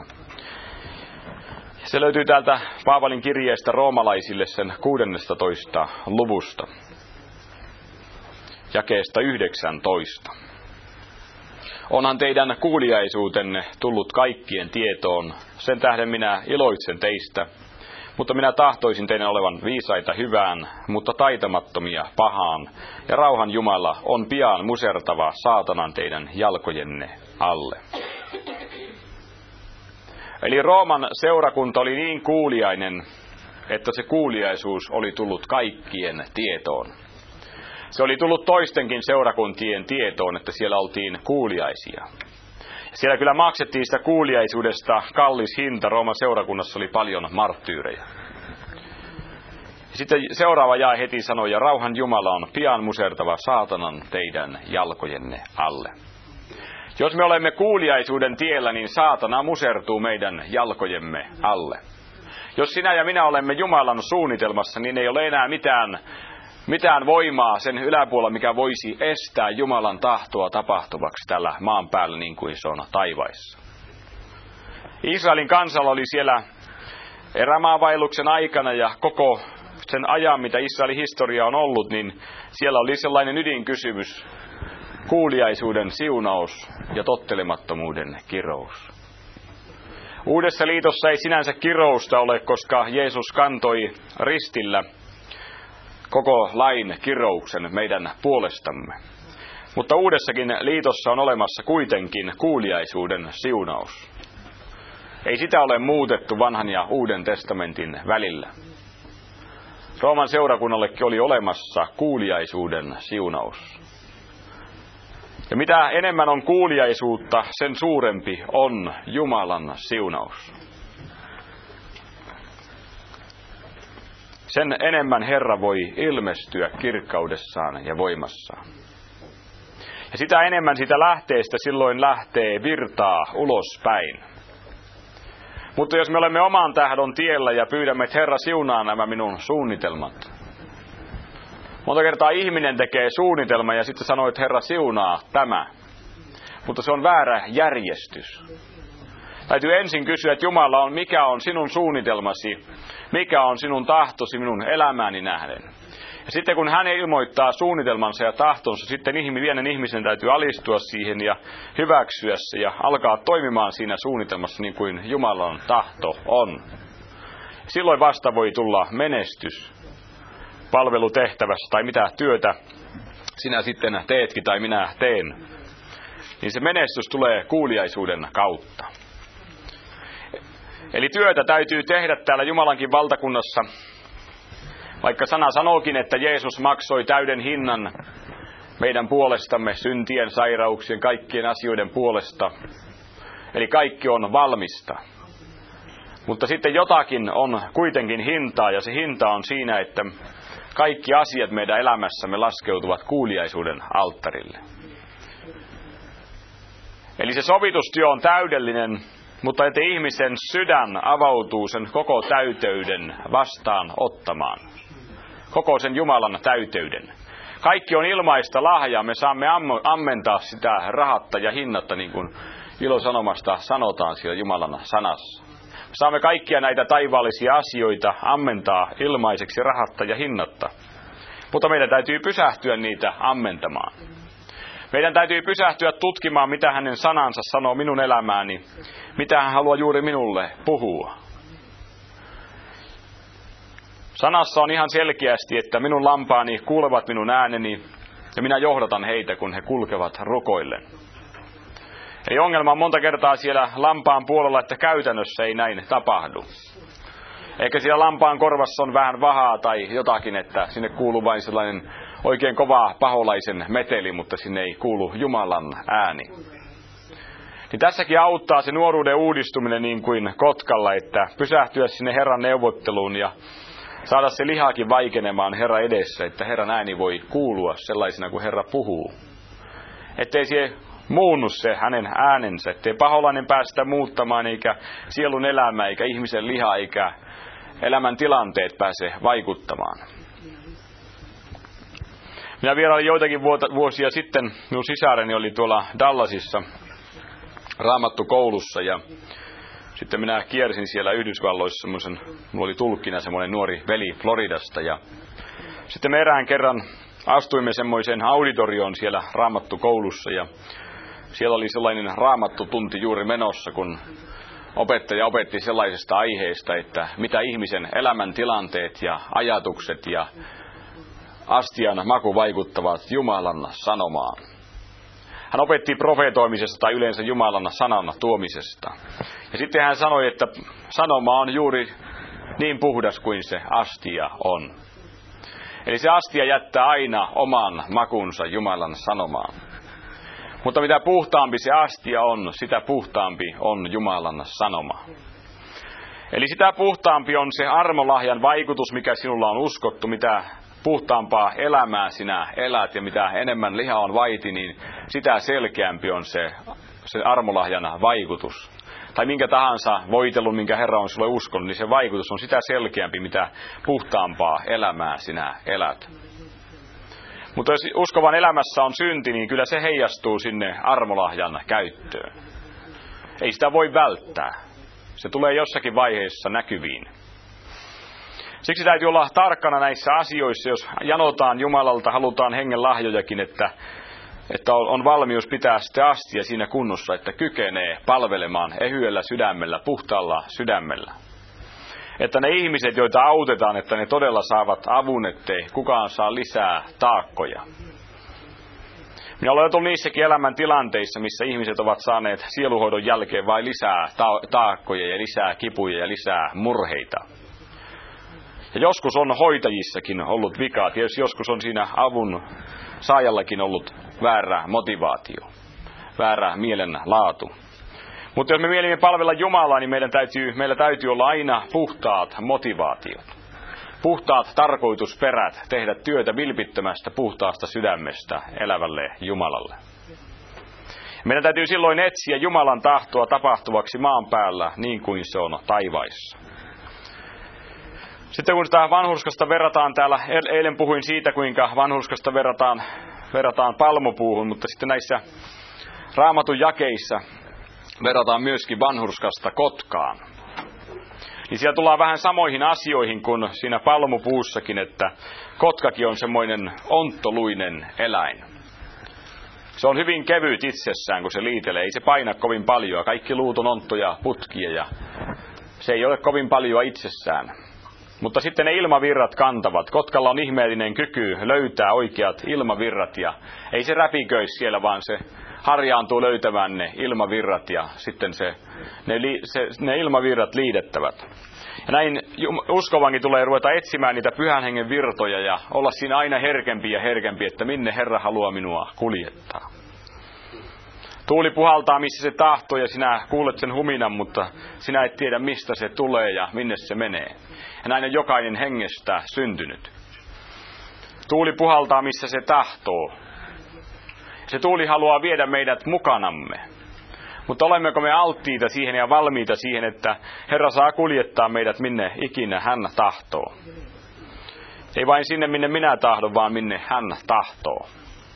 Se löytyy täältä Paavalin kirjeestä roomalaisille sen kuudennestatoista luvusta, jakeesta yhdeksäntoista. Onhan teidän kuuliaisuutenne tullut kaikkien tietoon, sen tähden minä iloitsen teistä, mutta minä tahtoisin teidän olevan viisaita hyvään, mutta taitamattomia pahaan, ja rauhan Jumala on pian musertava saatanan teidän jalkojenne alle. Eli Rooman seurakunta oli niin kuuliainen, että se kuuliaisuus oli tullut kaikkien tietoon. Se oli tullut toistenkin seurakuntien tietoon, että siellä oltiin kuuliaisia. Siellä kyllä maksettiin sitä kuuliaisuudesta kallis hinta. Rooman seurakunnassa oli paljon marttyyrejä. Sitten seuraava jae heti sanoo, ja rauhan Jumala on pian musertava saatanan teidän jalkojenne alle. Jos me olemme kuuliaisuuden tiellä, niin saatana musertuu meidän jalkojemme alle. Jos sinä ja minä olemme Jumalan suunnitelmassa, niin ei ole enää mitään, mitään voimaa sen yläpuolella, mikä voisi estää Jumalan tahtoa tapahtuvaksi tällä maan päällä niin kuin se on taivaissa. Israelin kansalla oli siellä erämaavaelluksen aikana ja koko sen ajan, mitä Israelin historia on ollut, niin siellä oli sellainen ydinkysymys, kuuliaisuuden siunaus ja tottelemattomuuden kirous. Uudessa liitossa ei sinänsä kirousta ole, koska Jeesus kantoi ristillä koko lain kirouksen meidän puolestamme. Mutta uudessakin liitossa on olemassa kuitenkin kuuliaisuuden siunaus. Ei sitä ole muutettu vanhan ja uuden testamentin välillä. Rooman seurakunnallekin oli olemassa kuuliaisuuden siunaus. Ja mitä enemmän on kuuliaisuutta, sen suurempi on Jumalan siunaus. Sen enemmän Herra voi ilmestyä kirkkaudessaan ja voimassaan. Ja sitä enemmän sitä lähteestä silloin lähtee virtaa ulospäin. Mutta jos me olemme oman tahdon tiellä ja pyydämme, että Herra siunaa nämä minun suunnitelmat. Monta kertaa ihminen tekee suunnitelman ja sitten sanoo, että Herra siunaa tämä. Mutta se on väärä järjestys. Täytyy ensin kysyä, että Jumala on, mikä on sinun suunnitelmasi, mikä on sinun tahtosi minun elämääni nähden. Ja sitten kun hän ilmoittaa suunnitelmansa ja tahtonsa, sitten pienen ihmisen täytyy alistua siihen ja hyväksyä se ja alkaa toimimaan siinä suunnitelmassa niin kuin Jumalan tahto on. Silloin vasta voi tulla menestys palvelutehtävässä tai mitä työtä sinä sitten teetkin tai minä teen. Niin se menestys tulee kuuliaisuuden kautta. Eli työtä täytyy tehdä täällä Jumalankin valtakunnassa. Vaikka sana sanookin, että Jeesus maksoi täyden hinnan meidän puolestamme, syntien, sairauksien, kaikkien asioiden puolesta. Eli kaikki on valmista. Mutta sitten jotakin on kuitenkin hintaa, ja se hinta on siinä, että kaikki asiat meidän elämässämme laskeutuvat kuuliaisuuden alttarille. Eli se sovitustyö on täydellinen, mutta että ihmisen sydän avautuu sen koko täyteyden vastaan ottamaan. Koko sen Jumalan täyteyden. Kaikki on ilmaista lahjaa, me saamme ammentaa sitä rahatta ja hinnatta, niin kuin ilosanomasta sanotaan siellä Jumalan sanassa. Saamme kaikkia näitä taivaallisia asioita ammentaa ilmaiseksi rahatta ja hinnatta. Mutta meidän täytyy pysähtyä niitä ammentamaan. Meidän täytyy pysähtyä tutkimaan, mitä hänen sanansa sanoo minun elämääni, mitä hän haluaa juuri minulle puhua. Sanassa on ihan selkeästi, että minun lampaani kuulevat minun ääneni ja minä johdatan heitä, kun he kulkevat rukoillen. Eli ongelma on monta kertaa siellä lampaan puolella, että käytännössä ei näin tapahdu. Ehkä siellä lampaan korvassa on vähän vahaa tai jotakin, että sinne kuuluu vain sellainen oikein kova paholaisen meteli, mutta sinne ei kuulu Jumalan ääni. Niin tässäkin auttaa se nuoruuden uudistuminen niin kuin kotkalla, että pysähtyä sinne Herran neuvotteluun ja saada se lihakin vaikenemaan Herran edessä, että Herran ääni voi kuulua sellaisena kuin Herra puhuu. Ettei se muunnu se hänen äänensä, ettei paholainen päästä muuttamaan, eikä sielun elämä, eikä ihmisen liha, eikä elämän tilanteet pääse vaikuttamaan. Minä vierailin joitakin vuosia sitten, minun sisareni oli tuolla Dallasissa raamattukoulussa ja sitten minä kiersin siellä Yhdysvalloissa semmoisen, mulla oli tulkkina semmoinen nuori veli Floridasta ja sitten me erään kerran astuimme semmoiseen auditorioon siellä raamattukoulussa ja siellä oli sellainen raamattutunti juuri menossa, kun opettaja opetti sellaisesta aiheesta, että mitä ihmisen elämäntilanteet ja ajatukset ja astian maku vaikuttavat Jumalan sanomaan. Hän opetti profeetoimisesta tai yleensä Jumalan sanan tuomisesta. Ja sitten hän sanoi, että sanoma on juuri niin puhdas kuin se astia on. Eli se astia jättää aina oman makunsa Jumalan sanomaan. Mutta mitä puhtaampi se astia on, sitä puhtaampi on Jumalan sanoma. Eli sitä puhtaampi on se armolahjan vaikutus, mikä sinulla on uskottu, mitä puhtaampaa elämää sinä elät ja mitä enemmän liha on vaiti, niin sitä selkeämpi on se, se armolahjan vaikutus. Tai minkä tahansa voitelun, minkä Herra on sinulle uskonut, niin se vaikutus on sitä selkeämpi, mitä puhtaampaa elämää sinä elät. Mutta jos uskovan elämässä on synti, niin kyllä se heijastuu sinne armolahjan käyttöön. Ei sitä voi välttää. Se tulee jossakin vaiheessa näkyviin. Siksi täytyy olla tarkkana näissä asioissa, jos janotaan Jumalalta, halutaan hengen lahjojakin, että, että on valmius pitää sitten astia siinä kunnossa, että kykenee palvelemaan ehyellä sydämellä, puhtaalla sydämellä. Että ne ihmiset, joita autetaan, että ne todella saavat avun, ettei kukaan saa lisää taakkoja. Minä olen ollut niissäkin elämän tilanteissa, missä ihmiset ovat saaneet sieluhoidon jälkeen vain lisää ta- taakkoja ja lisää kipuja ja lisää murheita. Ja joskus on hoitajissakin ollut vikaa, tietysti joskus on siinä avun saajallakin ollut väärä motivaatio, väärä mielenlaatu. Mutta jos me mielimme palvella Jumalaa, niin meidän täytyy, meillä täytyy olla aina puhtaat motivaatiot. Puhtaat tarkoitusperät tehdä työtä vilpittömästä puhtaasta sydämestä elävälle Jumalalle. Meidän täytyy silloin etsiä Jumalan tahtoa tapahtuvaksi maan päällä niin kuin se on taivaissa. Sitten kun sitä vanhurskasta verrataan täällä, eilen puhuin siitä, kuinka vanhurskasta verrataan, verrataan palmupuuhun, mutta sitten näissä Raamatun jakeissa verrataan myöskin vanhurskasta kotkaan. Niin siellä tullaan vähän samoihin asioihin kuin siinä palmupuussakin, että kotkakin on semmoinen onttoluinen eläin. Se on hyvin kevyt itsessään, kun se liitelee. Ei se paina kovin paljon. Kaikki luut on onttoja, putkia ja se ei ole kovin paljon itsessään. Mutta sitten ne ilmavirrat kantavat. Kotkalla on ihmeellinen kyky löytää oikeat ilmavirrat ja ei se räpiköisi siellä, vaan se harjaantuu löytämään ne ilmavirrat ja sitten se, ne, li, se, ne ilmavirrat liidettävät. Ja näin uskovankin tulee ruveta etsimään niitä pyhän hengen virtoja ja olla siinä aina herkempi ja herkempi, että minne Herra haluaa minua kuljettaa. Tuuli puhaltaa, missä se tahtoo ja sinä kuulet sen huminan, mutta sinä et tiedä, mistä se tulee ja minne se menee. Ja näin on jokainen hengestä syntynyt. Tuuli puhaltaa, missä se tahtoo. Se tuuli haluaa viedä meidät mukanamme. Mutta olemmeko me alttiita siihen ja valmiita siihen, että Herra saa kuljettaa meidät minne ikinä hän tahtoo. Ei vain sinne, minne minä tahdon, vaan minne hän tahtoo.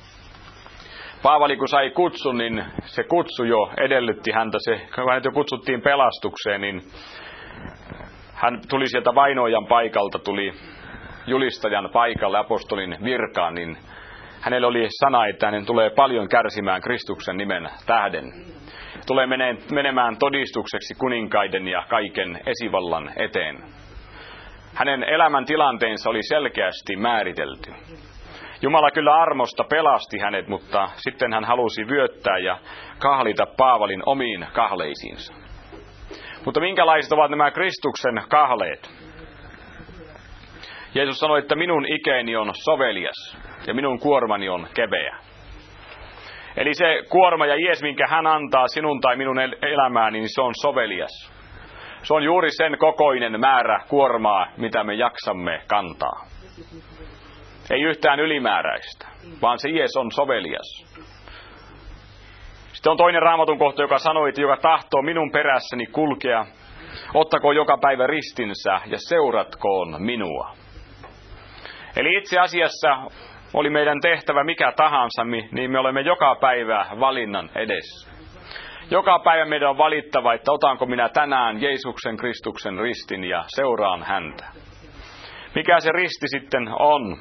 Paavali kun sai kutsun, niin se kutsu jo edellytti häntä. Se, kun hänet jo kutsuttiin pelastukseen, niin hän tuli sieltä vainoajan paikalta, tuli julistajan paikalle apostolin virkaan, niin hänellä oli sana, että hänen tulee paljon kärsimään Kristuksen nimen tähden. Tulee menemään todistukseksi kuninkaiden ja kaiken esivallan eteen. Hänen elämän tilanteensa oli selkeästi määritelty. Jumala kyllä armosta pelasti hänet, mutta sitten hän halusi vyöttää ja kahlita Paavalin omiin kahleisiinsa. Mutta minkälaiset ovat nämä Kristuksen kahleet? Jeesus sanoi, että minun ikeeni on sovelias ja minun kuormani on keveä. Eli se kuorma ja ies, minkä hän antaa sinun tai minun elämään, niin se on sovelias. Se on juuri sen kokoinen määrä kuormaa, mitä me jaksamme kantaa. Ei yhtään ylimääräistä, vaan se ies on sovelias. Sitten on toinen Raamatun kohta, joka sanoi, että joka tahtoo minun perässäni kulkea, ottakoon joka päivä ristinsä ja seuratkoon minua. Eli itse asiassa oli meidän tehtävä mikä tahansa, niin me olemme joka päivä valinnan edessä. Joka päivä meidän on valittava, että otanko minä tänään Jeesuksen Kristuksen ristin ja seuraan häntä. Mikä se risti sitten on?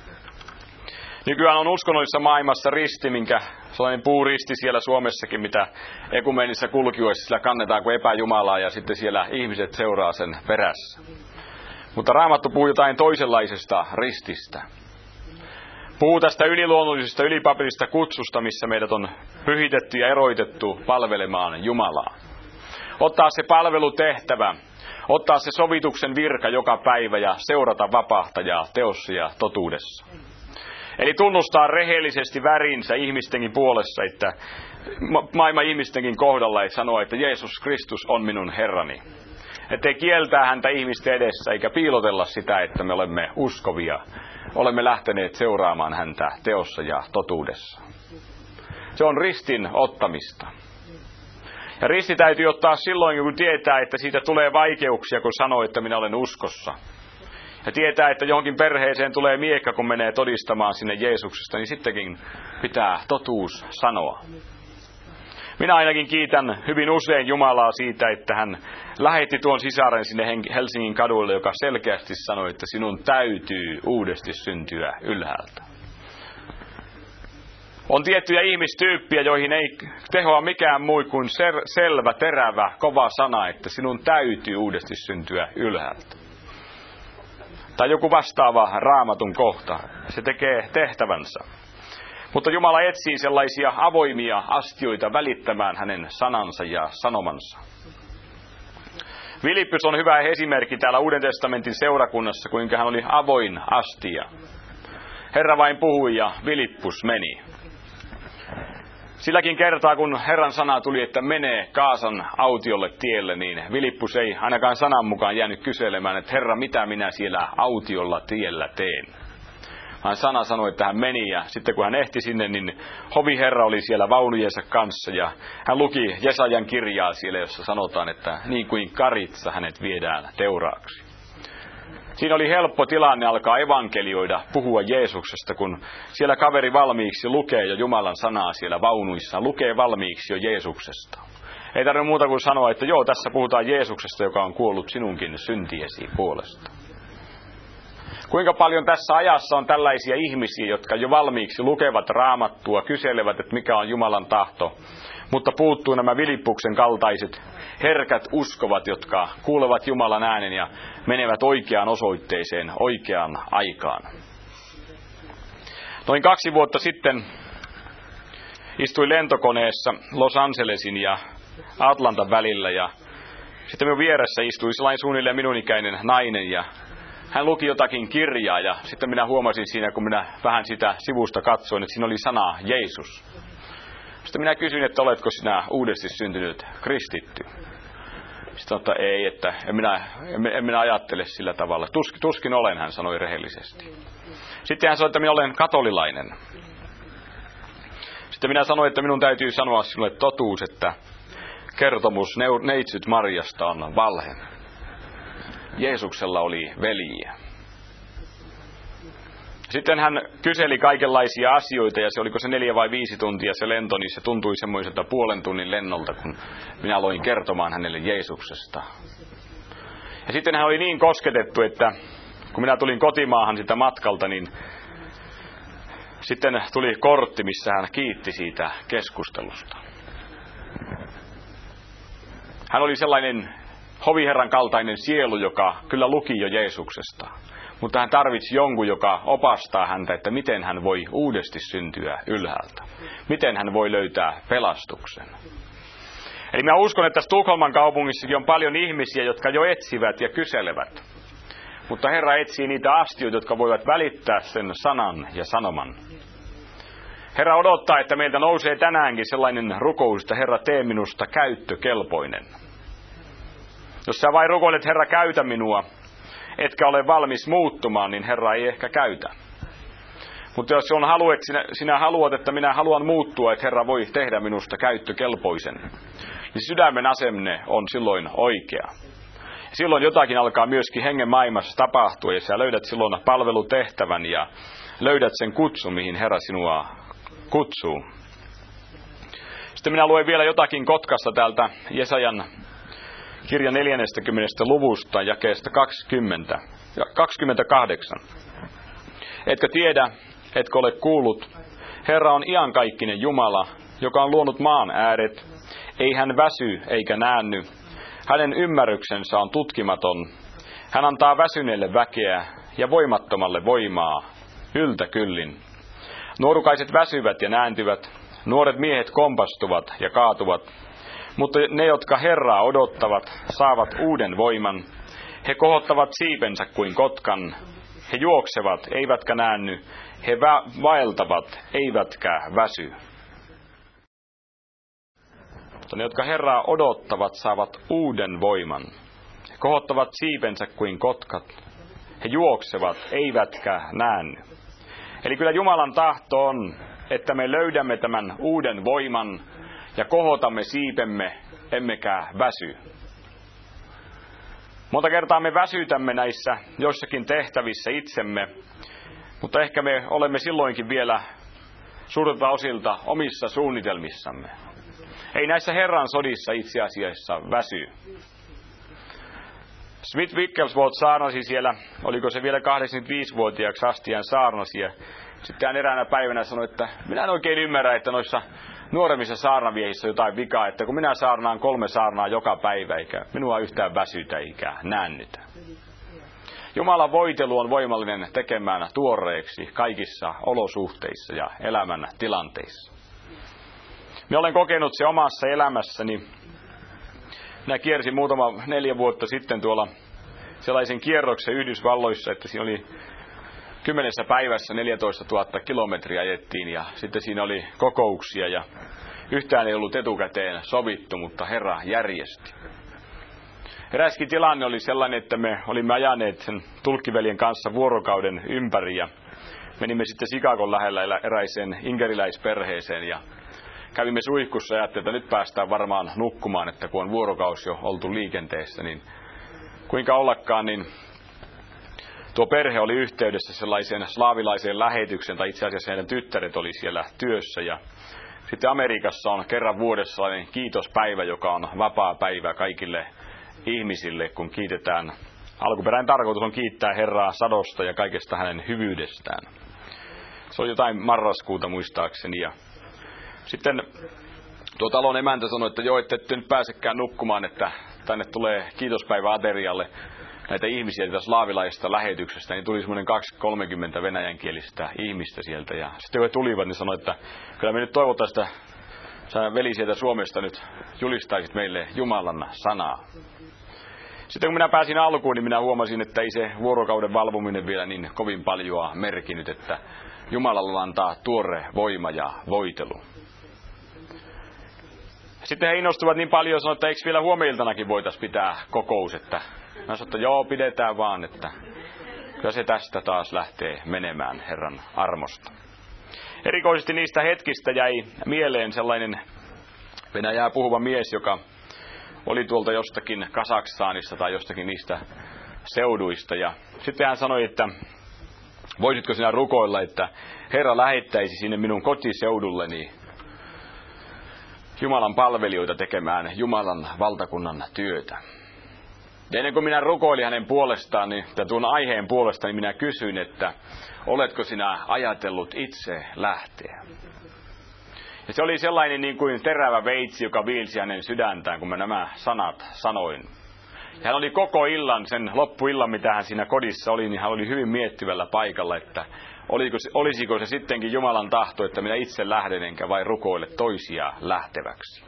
Nykyään on uskonnollisessa maailmassa risti, minkä sellainen puuristi siellä Suomessakin, mitä ekumeenissa kulkijoissa sillä kannetaan kuin epäjumalaa ja sitten siellä ihmiset seuraa sen perässä. Mutta Raamattu puhuu jotain toisenlaisesta rististä. Puhuu tästä yliluonnollisesta, ylipapillisesta kutsusta, missä meidät on pyhitetty ja eroitettu palvelemaan Jumalaa. Ottaa se palvelutehtävä, ottaa se sovituksen virka joka päivä ja seurata vapahtajaa teossa ja totuudessa. Eli tunnustaa rehellisesti värinsä ihmistenkin puolessa, että maailman ihmistenkin kohdalla ei sanoa, että Jeesus Kristus on minun Herrani. Ettei kieltää häntä ihmisten edessä eikä piilotella sitä, että me olemme uskovia. Olemme lähteneet seuraamaan häntä teossa ja totuudessa. Se on ristin ottamista. Ja risti täytyy ottaa silloin, kun tietää, että siitä tulee vaikeuksia, kun sanoo, että minä olen uskossa. Ja tietää, että johonkin perheeseen tulee miekka, kun menee todistamaan sinne Jeesuksesta, niin sittenkin pitää totuus sanoa. Minä ainakin kiitän hyvin usein Jumalaa siitä, että hän lähetti tuon sisaren sinne Helsingin kaduille, joka selkeästi sanoi, että sinun täytyy uudesti syntyä ylhäältä. On tiettyjä ihmistyyppiä, joihin ei tehoa mikään muu kuin ser- selvä, terävä, kova sana, että sinun täytyy uudesti syntyä ylhäältä. Tai joku vastaava Raamatun kohta. Se tekee tehtävänsä. Mutta Jumala etsii sellaisia avoimia astioita välittämään hänen sanansa ja sanomansa. Filippus on hyvä esimerkki täällä Uuden testamentin seurakunnassa, kuinka hän oli avoin astia. Herra vain puhui ja Filippus meni. Silläkin kertaa, kun Herran sana tuli, että menee Kaasan autiolle tielle, niin Filippus ei ainakaan sanan mukaan jäänyt kyselemään, että Herra, mitä minä siellä autiolla tiellä teen. Hän sana sanoi, että hän meni, ja sitten kun hän ehti sinne, niin hoviherra oli siellä vaunujensa kanssa, ja hän luki Jesajan kirjaa siellä, jossa sanotaan, että niin kuin karitsa hänet viedään teuraaksi. Siinä oli helppo tilanne alkaa evankelioida, puhua Jeesuksesta, kun siellä kaveri valmiiksi lukee jo Jumalan sanaa siellä vaunuissa, lukee valmiiksi jo Jeesuksesta. Ei tarvitse muuta kuin sanoa, että joo, tässä puhutaan Jeesuksesta, joka on kuollut sinunkin syntiesi puolesta. Kuinka paljon tässä ajassa on tällaisia ihmisiä, jotka jo valmiiksi lukevat Raamattua, kyselevät, että mikä on Jumalan tahto, mutta puuttuu nämä Filippuksen kaltaiset herkät uskovat, jotka kuulevat Jumalan äänen ja menevät oikeaan osoitteeseen oikeaan aikaan. Noin kaksi vuotta sitten istuin lentokoneessa Los Angelesin ja Atlantan välillä ja sitten minun vieressä istui sellainen suunnilleen minun ikäinen nainen ja hän luki jotakin kirjaa ja sitten minä huomasin siinä, kun minä vähän sitä sivusta katsoin, että siinä oli sana Jeesus. Sitten minä kysyin, että oletko sinä uudesti syntynyt kristitty? Sitten sanoi, että ei, että en minä, en, en minä ajattele sillä tavalla. Tus, tuskin olen, hän sanoi rehellisesti. Sitten hän sanoi, että minä olen katolilainen. Sitten minä sanoin, että minun täytyy sanoa sinulle totuus, että kertomus neitsyt Marjasta on valhe. Jeesuksella oli veljiä. Sitten hän kyseli kaikenlaisia asioita, ja se oliko se neljä vai viisi tuntia se lento, niin se tuntui semmoiselta puolen tunnin lennolta, kun minä aloin kertomaan hänelle Jeesuksesta. Ja sitten hän oli niin kosketettu, että kun minä tulin kotimaahan sitä matkalta, niin sitten tuli kortti, missä hän kiitti siitä keskustelusta. Hän oli sellainen hoviherran kaltainen sielu, joka kyllä luki jo Jeesuksesta. Mutta hän tarvitsi jonkun, joka opastaa häntä, että miten hän voi uudesti syntyä ylhäältä. Miten hän voi löytää pelastuksen. Eli minä uskon, että tässä Tukholman kaupungissakin on paljon ihmisiä, jotka jo etsivät ja kyselevät. Mutta Herra etsii niitä astioita, jotka voivat välittää sen sanan ja sanoman. Herra odottaa, että meiltä nousee tänäänkin sellainen rukous, että Herra, tee minusta käyttökelpoinen. Jos sä vain rukoilet, Herra, käytä minua, etkä ole valmis muuttumaan, niin Herra ei ehkä käytä. Mutta jos on halu, että sinä, sinä haluat, että minä haluan muuttua, että Herra voi tehdä minusta käyttökelpoisen, niin sydämen asenne on silloin oikea. Ja silloin jotakin alkaa myöskin hengen maailmassa tapahtua, ja sä löydät silloin palvelutehtävän ja löydät sen kutsun, mihin Herra sinua kutsuu. Sitten minä luen vielä jotakin Kotkasta täältä Jesajan kirja neljännestäkymmenennestä luvusta, jakeesta kaksikymmentä, kaksikymmentäkahdeksan. Etkö tiedä, etkö ole kuullut, Herra on iankaikkinen Jumala, joka on luonut maan ääret. Ei hän väsy eikä näänny. Hänen ymmärryksensä on tutkimaton. Hän antaa väsyneelle väkeä ja voimattomalle voimaa, yltäkyllin. Nuorukaiset väsyvät ja nääntyvät, nuoret miehet kompastuvat ja kaatuvat. Mutta ne, jotka Herraa odottavat, saavat uuden voiman. He kohottavat siipensä kuin kotkan. He juoksevat, eivätkä näänny. He va- vaeltavat, eivätkä väsy. Mutta ne, jotka Herraa odottavat, saavat uuden voiman. He kohottavat siipensä kuin kotkat. He juoksevat, eivätkä näänny. Eli kyllä Jumalan tahto on, että me löydämme tämän uuden voiman ja kohotamme siipemme, emmekä väsy. Monta kertaa me väsytämme näissä joissakin tehtävissä itsemme, mutta ehkä me olemme silloinkin vielä suurelta osilta omissa suunnitelmissamme. Ei näissä Herran sodissa itse asiassa väsy. Smith Wigglesworth saarnasi siellä, oliko se vielä kahdeksankymmentäviisivuotiaaksi asti hän saarnasi, ja sitten hän eräänä päivänä sanoi, että minä en oikein ymmärrä, että noissa nuoremmissa saarnamiehissä on jotain vikaa, että kun minä saarnaan kolme saarnaa joka päivä, eikä minua yhtään väsytä eikä näännytä. Jumalan voitelu on voimallinen tekemään tuoreeksi kaikissa olosuhteissa ja elämän tilanteissa. Minä olen kokenut se omassa elämässäni. Minä kiersin muutama neljä vuotta sitten tuolla sellaisen kierroksen Yhdysvalloissa, että siinä oli kymmenessä päivässä neljätoistatuhatta kilometriä ajettiin ja sitten siinä oli kokouksia ja yhtään ei ollut etukäteen sovittu, mutta Herra järjesti. Eräskin tilanne oli sellainen, että me olimme ajaneet sen tulkkiveljen kanssa vuorokauden ympäri ja menimme sitten Chicagon lähellä eräiseen inkeriläisperheeseen ja kävimme suihkussa ja ajattelin, että nyt päästään varmaan nukkumaan, että kun on vuorokausi jo oltu liikenteessä, niin kuinka ollakaan, niin tuo perhe oli yhteydessä sellaiseen slaavilaiseen lähetykseen, tai itse asiassa heidän tyttäret oli siellä työssä. Ja sitten Amerikassa on kerran vuodessa sellainen kiitospäivä, joka on vapaa päivä kaikille ihmisille, kun kiitetään. Alkuperäinen tarkoitus on kiittää Herraa sadosta ja kaikesta hänen hyvyydestään. Se oli jotain marraskuuta muistaakseni. Ja sitten tuo talon emäntä sanoi, että joo, ette nyt pääsekään nukkumaan, että tänne tulee kiitospäivä aterialle näitä ihmisiä tästä slaavilaisesta lähetyksestä, niin tuli semmoinen kaksi kolmekymmentä venäjänkielistä ihmistä sieltä. Ja sitten kun he tulivat, niin sanoi, että kyllä me nyt toivotaan, että sä veli sieltä Suomesta nyt julistaisit meille Jumalan sanaa. Sitten kun minä pääsin alkuun, niin minä huomasin, että ei se vuorokauden valvominen vielä niin kovin paljoa merkinnyt, että Jumalalla antaa tuore voima ja voitelu. Sitten he innostuvat niin paljon ja sanoivat, että eikö vielä huomeiltanakin voitaisiin pitää kokous, että mä sanoin, että joo, pidetään vaan, että kyllä se tästä taas lähtee menemään Herran armosta. Erikoisesti niistä hetkistä jäi mieleen sellainen venäjää puhuva mies, joka oli tuolta jostakin Kazakstanista tai jostakin niistä seuduista. Ja sitten hän sanoi, että voisitko sinä rukoilla, että Herra lähettäisi sinne minun kotiseudulleni Jumalan palvelijoita tekemään Jumalan valtakunnan työtä. Ja ennen kuin minä rukoilin hänen puolestaan, niin tuon aiheen puolesta, niin minä kysyin, että oletko sinä ajatellut itse lähteä? Ja se oli sellainen niin kuin terävä veitsi, joka viilsi hänen sydäntään, kun mä nämä sanat sanoin. Ja hän oli koko illan, sen loppuillan, mitä hän siinä kodissa oli, niin hän oli hyvin miettivällä paikalla, että oliko, olisiko se sittenkin Jumalan tahto, että minä itse lähden enkä vai rukoile toisia lähteväksi.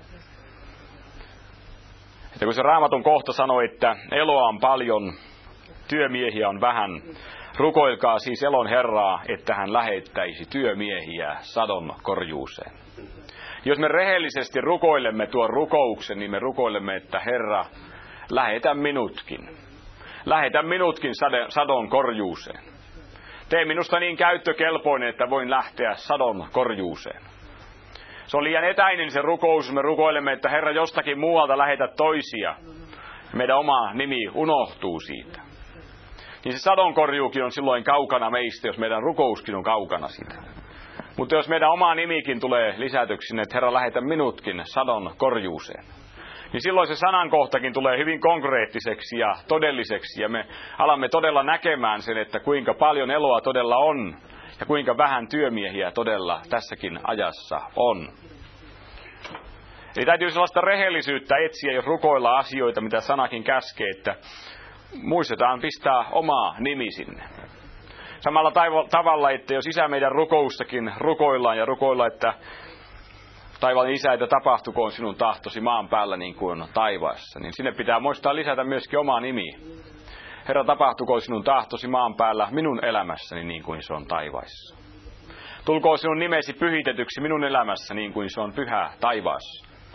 Että kun se Raamatun kohta sanoi, että eloa on paljon, työmiehiä on vähän, rukoilkaa siis elon Herraa, että hän lähettäisi työmiehiä sadon korjuuseen. Jos me rehellisesti rukoilemme tuon rukouksen, niin me rukoilemme, että Herra, lähetä minutkin. Lähetä minutkin sadon korjuuseen. Tee minusta niin käyttökelpoinen, että voin lähteä sadon korjuuseen. Se on liian etäinen se rukous, me rukoilemme, että Herra jostakin muualta lähetä toisia. Meidän oma nimi unohtuu siitä. Niin se sadonkorjuukin on silloin kaukana meistä, jos meidän rukouskin on kaukana siitä. Mutta jos meidän oma nimikin tulee lisätyksi sinne, että Herra lähetä minutkin sadon korjuuseen, niin silloin se sanankohtakin tulee hyvin konkreettiseksi ja todelliseksi. Ja me alamme todella näkemään sen, että kuinka paljon eloa todella on ja kuinka vähän työmiehiä todella tässäkin ajassa on. Eli täytyy sellaista rehellisyyttä etsiä, jos rukoilla asioita, mitä sanakin käskee, että muistetaan pistää omaa nimi sinne. Samalla taiva- tavalla, että jos Isä meidän rukoustakin rukoillaan ja rukoillaan, että taivaan Isä, että tapahtukoon sinun tahtosi maan päällä niin kuin on taivaassa, niin sinne pitää muistaa lisätä myöskin oma nimi. Herra, tapahtukoon sinun tahtosi maan päällä minun elämässäni niin kuin se on taivaissa. Tulkoon sinun nimesi pyhitetyksi minun elämässä niin kuin se on pyhä taivaassa.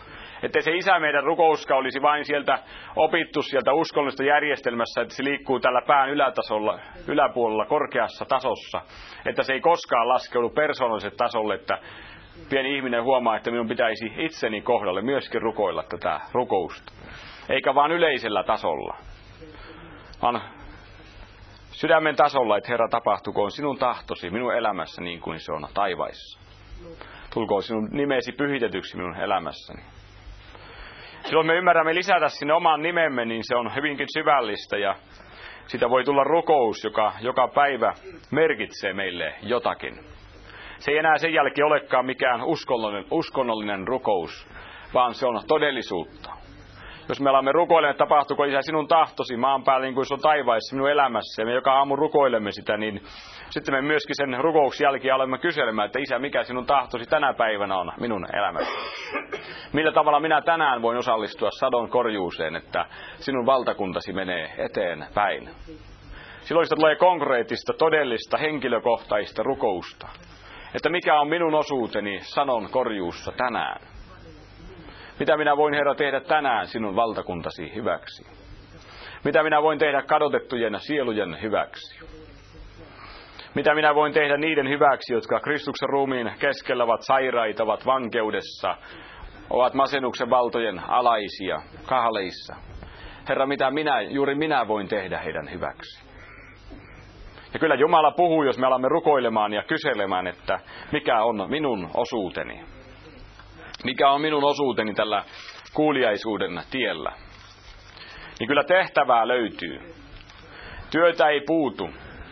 Että se Isä meidän rukouska olisi vain sieltä opittu sieltä uskonnollisesta järjestelmässä, että se liikkuu tällä pään ylätasolla, yläpuolella korkeassa tasossa. Että se ei koskaan laskeudu persoonalliselle tasolle, että pieni ihminen huomaa, että minun pitäisi itseni kohdalle myöskin rukoilla tätä rukousta. Eikä vaan yleisellä tasolla, vaan sydämen tasolla, että Herra, tapahtukoon sinun tahtosi minun elämässä niin kuin se on taivaissa. Tulkoon sinun nimesi pyhitetyksi minun elämässäni. Silloin me ymmärrämme lisätä sinne oman nimemme, niin se on hyvinkin syvällistä ja siitä voi tulla rukous, joka joka päivä merkitsee meille jotakin. Se ei enää sen jälkeen olekaan mikään uskonnollinen, uskonnollinen rukous, vaan se on todellisuutta. Jos me alamme rukoilemaan, että tapahtuuko Isä sinun tahtosi maan päällä niin kuin se on taivaissa minun elämässä, ja me joka aamu rukoilemme sitä, niin sitten me myöskin sen rukouksen jälkeen alamme kyselemään, että Isä, mikä sinun tahtosi tänä päivänä on minun elämässäni? Millä tavalla minä tänään voin osallistua sadon korjuuseen, että sinun valtakuntasi menee eteenpäin? Silloin sitä tulee konkreettista, todellista, henkilökohtaista rukousta. Että mikä on minun osuuteni sadon korjuussa tänään? Mitä minä voin, Herra, tehdä tänään sinun valtakuntasi hyväksi? Mitä minä voin tehdä kadotettujen sielujen hyväksi? Mitä minä voin tehdä niiden hyväksi, jotka Kristuksen ruumiin keskellä ovat sairaita, ovat vankeudessa, ovat masennuksen valtojen alaisia, kahleissa? Herra, mitä minä, juuri minä voin tehdä heidän hyväksi? Ja kyllä Jumala puhuu, jos me alamme rukoilemaan ja kyselemään, että mikä on minun osuuteni. Mikä on minun osuuteni tällä kuuliaisuuden tiellä. Niin kyllä tehtävää löytyy. Työtä ei puutu.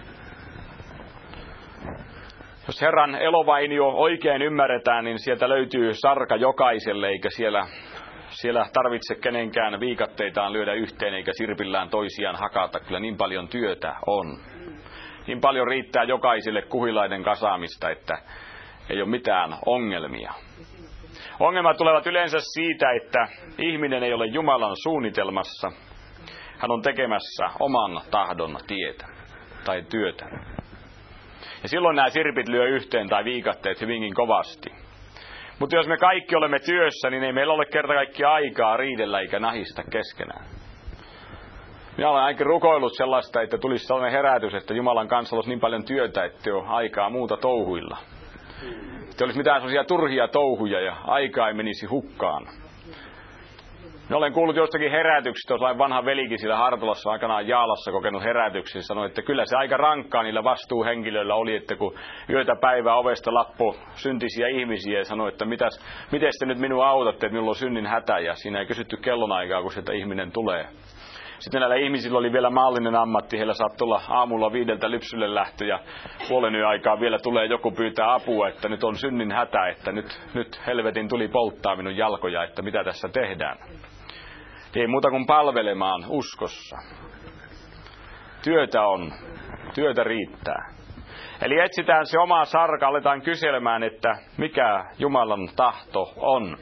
Jos Herran elovainio oikein ymmärretään, niin sieltä löytyy sarka jokaiselle, eikä siellä, siellä tarvitse kenenkään viikatteitaan lyödä yhteen, eikä sirpillään toisiaan hakata. Kyllä niin paljon työtä on. Niin paljon riittää jokaiselle kuhilaiden kasaamista, että ei ole mitään ongelmia. Ongelmat tulevat yleensä siitä, että ihminen ei ole Jumalan suunnitelmassa. Hän on tekemässä oman tahdon tietä tai työtä. Ja silloin nämä sirpit lyö yhteen tai viikatteet hyvinkin kovasti. Mutta jos me kaikki olemme työssä, niin ei meillä ole kerta kaikkiaan aikaa riidellä eikä nahista keskenään. Minä olen ainakin rukoillut sellaista, että tulisi sellainen herätys, että Jumalan kanssa olisi niin paljon työtä, että ei ole aikaa muuta touhuilla. Että olisi mitään sellaisia turhia touhuja ja aikaa ei menisi hukkaan. Minä olen kuullut jostakin herätyksistä, jos vanha velikin siellä Hartolassa aikanaan Jaalassa kokenut herätyksiä, sanoi, että kyllä se aika rankkaa niillä vastuuhenkilöillä oli, että kun yötä päivää ovesta lappu syntisiä ihmisiä ja sanoi, että mitäs, miten te nyt minua autatte, että minulla on synnin hätä, ja siinä ei kysytty kellonaikaa, kun sieltä ihminen tulee. Sitten näillä ihmisillä oli vielä maallinen ammatti, heillä saattoi olla aamulla viideltä lypsylle lähtö ja puolen yön aikaa vielä tulee joku pyytää apua, että nyt on synnin hätä, että nyt, nyt helvetin tuli polttaa minun jalkoja, että mitä tässä tehdään. Ei muuta kuin palvelemaan uskossa. Työtä on, työtä riittää. Eli etsitään se oma sarka, aletaan kyselemään, että mikä Jumalan tahto on.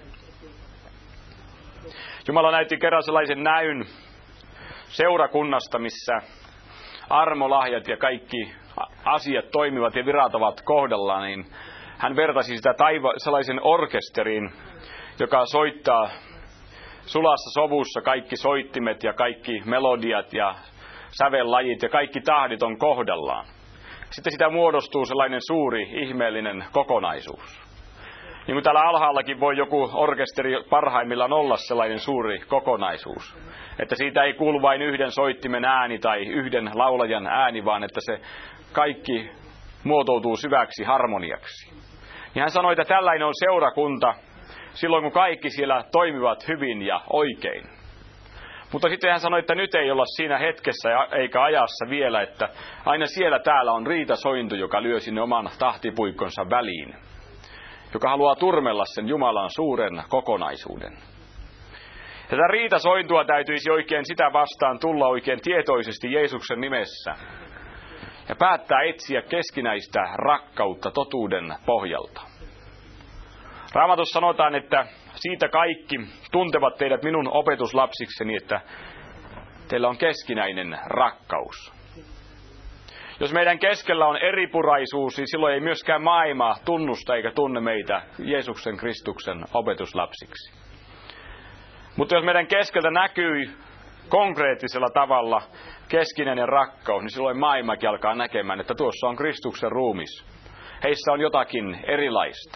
Jumala näytti kerran sellaisen näyn seurakunnasta, missä armolahjat ja kaikki asiat toimivat ja virat ovat kohdallaan, niin hän vertasi sitä taiva, sellaisen orkesteriin, joka soittaa sulassa sovussa kaikki soittimet ja kaikki melodiat ja sävellajit ja kaikki tahdit on kohdallaan. Sitten sitä muodostuu sellainen suuri ihmeellinen kokonaisuus. Niin kuin täällä alhaallakin voi joku orkesteri parhaimmillaan olla sellainen suuri kokonaisuus. Että siitä ei kuulu vain yhden soittimen ääni tai yhden laulajan ääni, vaan että se kaikki muotoutuu syväksi harmoniaksi. Ja hän sanoi, että tällainen on seurakunta silloin, kun kaikki siellä toimivat hyvin ja oikein. Mutta sitten hän sanoi, että nyt ei olla siinä hetkessä eikä ajassa vielä, että aina siellä täällä on riitasointu, joka lyö sinne oman tahtipuikkonsa väliin, joka haluaa turmella sen Jumalan suuren kokonaisuuden. Tätä riitasointua täytyisi oikein sitä vastaan tulla oikein tietoisesti Jeesuksen nimessä ja päättää etsiä keskinäistä rakkautta totuuden pohjalta. Raamatussa sanotaan, että siitä kaikki tuntevat teidät minun opetuslapsikseni, että teillä on keskinäinen rakkaus. Jos meidän keskellä on eripuraisuus, niin silloin ei myöskään maailma tunnusta eikä tunne meitä Jeesuksen Kristuksen opetuslapsiksi. Mutta jos meidän keskeltä näkyy konkreettisella tavalla keskinäinen rakkaus, niin silloin maailmakin alkaa näkemään, että tuossa on Kristuksen ruumis. Heissä on jotakin erilaista.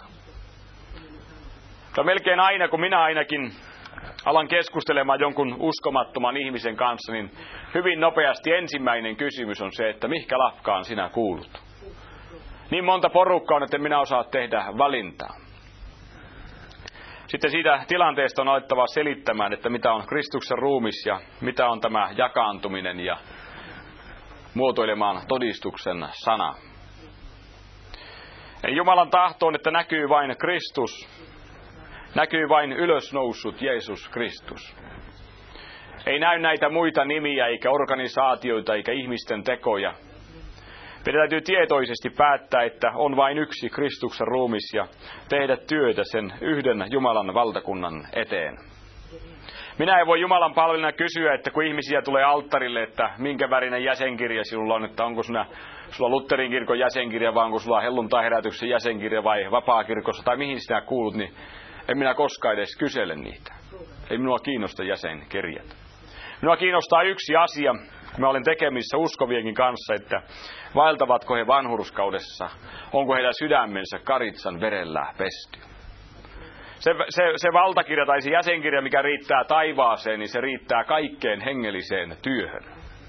Ja melkein aina, kun minä ainakin alan keskustelemaan jonkun uskomattoman ihmisen kanssa, niin hyvin nopeasti ensimmäinen kysymys on se, että mihinkä lafkaan sinä kuulut. Niin monta porukkaa on, että minä osaa tehdä valintaa. Sitten siitä tilanteesta on alettava selittämään, että mitä on Kristuksen ruumis ja mitä on tämä jakaantuminen ja muotoilemaan todistuksen sana. Eli Jumalan tahto on, että näkyy vain Kristus, näkyy vain ylösnoussut Jeesus Kristus. Ei näy näitä muita nimiä, eikä organisaatioita, eikä ihmisten tekoja. Meidän täytyy tietoisesti päättää, että on vain yksi Kristuksen ruumis ja tehdä työtä sen yhden Jumalan valtakunnan eteen. Minä en voi Jumalan palvelijana kysyä, että kun ihmisiä tulee alttarille, että minkä värinen jäsenkirja sinulla on, että onko sinä, sulla Lutherin kirkon jäsenkirja vai onko sulla helluntai-herätyksen jäsenkirja vai vapaakirkossa tai mihin sinä kuulut, niin en minä koskaan edes kysele niitä. Ei minua kiinnosta jäsenkirjat. Minua kiinnostaa yksi asia, kun mä olen tekemissä uskovienkin kanssa, että vaeltavatko he vanhurskaudessa, onko heidän sydämensä karitsan verellä pesty. Se, se, se valtakirja tai se jäsenkirja, mikä riittää taivaaseen, niin se riittää kaikkeen hengelliseen työhön.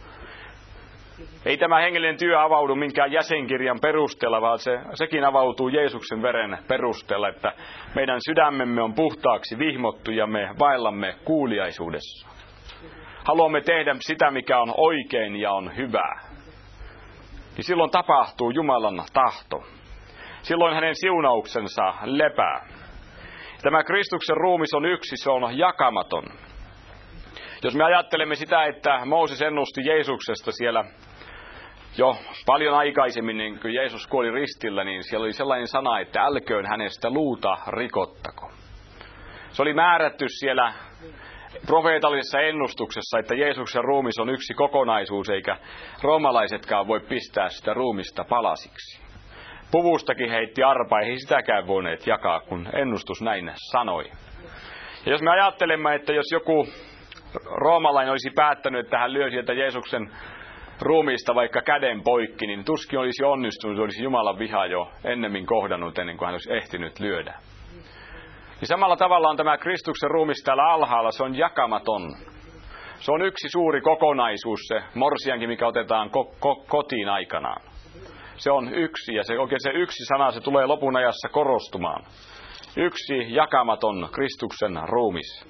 Ei tämä hengellinen työ avaudu minkään jäsenkirjan perusteella, vaan se, sekin avautuu Jeesuksen veren perusteella, että meidän sydämemme on puhtaaksi vihmottu ja me vaellamme kuuliaisuudessa. Haluamme tehdä sitä, mikä on oikein ja on hyvää. Niin silloin tapahtuu Jumalan tahto. Silloin hänen siunauksensa lepää. Tämä Kristuksen ruumis on yksi, se on jakamaton. Jos me ajattelemme sitä, että Mooses ennusti Jeesuksesta siellä jo paljon aikaisemmin, niin kun Jeesus kuoli ristillä, niin siellä oli sellainen sana, että älköön hänestä luuta rikottako. Se oli määrätty siellä profeetallisessa ennustuksessa, että Jeesuksen ruumis on yksi kokonaisuus, eikä roomalaisetkaan voi pistää sitä ruumista palasiksi. Puvustakin heitti arpa, ei sitäkään voineet jakaa, kun ennustus näin sanoi. Ja jos me ajattelemme, että jos joku roomalainen olisi päättänyt, että hän lyö sieltä Jeesuksen ruumiista vaikka käden poikki, niin tuskin olisi onnistunut, olisi Jumalan viha jo ennemmin kohdannut ennen kuin hän olisi ehtinyt lyödä. Ja samalla tavalla on tämä Kristuksen ruumis täällä alhaalla, se on jakamaton. Se on yksi suuri kokonaisuus, se morsiankin, mikä otetaan ko- ko- kotiin aikanaan. Se on yksi, ja se, oikein se yksi sana, se tulee lopun ajassa korostumaan. Yksi jakamaton Kristuksen ruumis.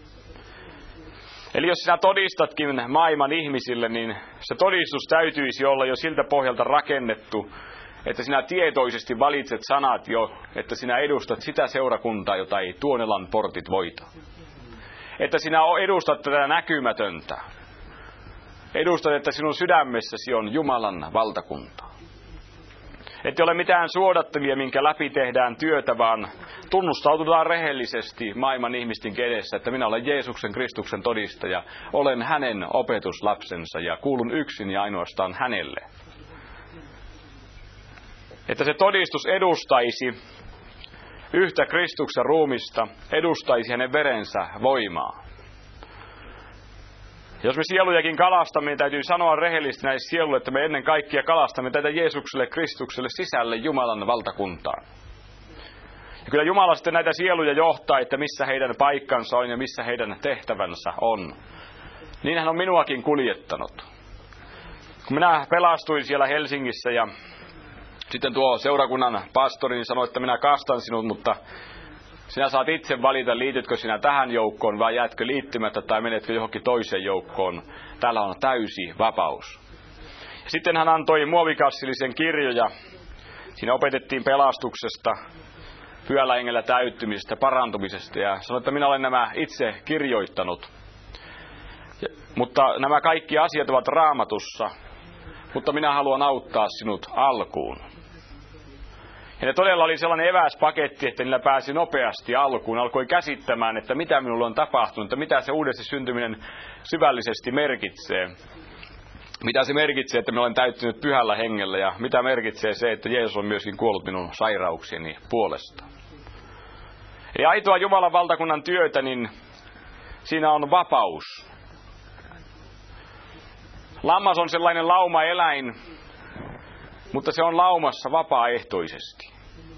Eli jos sinä todistatkin maailman ihmisille, niin se todistus täytyisi olla jo siltä pohjalta rakennettu, että sinä tietoisesti valitset sanat jo, että sinä edustat sitä seurakuntaa, jota ei Tuonelan portit voita. Että sinä edustat tätä näkymätöntä. Edustat, että sinun sydämessäsi on Jumalan valtakunta. Että ole mitään suodattamia, minkä läpi tehdään työtä, vaan tunnustaututaan rehellisesti maailman ihmisten edessä, että minä olen Jeesuksen Kristuksen todistaja. Olen hänen opetuslapsensa ja kuulun yksin ja ainoastaan hänelle. Että se todistus edustaisi yhtä Kristuksen ruumista, edustaisi hänen verensä voimaa. Jos me sielujakin kalastamme, niin täytyy sanoa rehellisesti näille sieluille, että me ennen kaikkea kalastamme tätä Jeesukselle, Kristukselle sisälle Jumalan valtakuntaan. Ja kyllä Jumala sitten näitä sieluja johtaa, että missä heidän paikkansa on ja missä heidän tehtävänsä on. Niin hän on minuakin kuljettanut. Kun minä pelastuin siellä Helsingissä ja sitten tuo seurakunnan pastori sanoi, että minä kastan sinut, mutta sinä saat itse valita, liitytkö sinä tähän joukkoon vai jäätkö liittymättä tai menetkö johonkin toiseen joukkoon. Täällä on täysi vapaus. Ja sitten hän antoi muovikassillisen kirjoja. Siinä opetettiin pelastuksesta, pyhällä hengellä täyttymisestä, parantumisesta ja sanoi, että minä olen nämä itse kirjoittanut. Ja, mutta nämä kaikki asiat ovat Raamatussa, mutta minä haluan auttaa sinut alkuun. Ja ne todella oli sellainen eväspaketti, että niillä pääsi nopeasti alkuun. Alkoi käsittämään, että mitä minulle on tapahtunut, että mitä se uudesti syntyminen syvällisesti merkitsee. Mitä se merkitsee, että minä olen täyttynyt pyhällä hengellä ja mitä merkitsee se, että Jeesus on myöskin kuollut minun sairauksieni puolesta. Eli aitoa Jumalan valtakunnan työtä, niin Siinä on vapaus. Lammas on sellainen laumaeläin, mutta se on laumassa vapaaehtoisesti.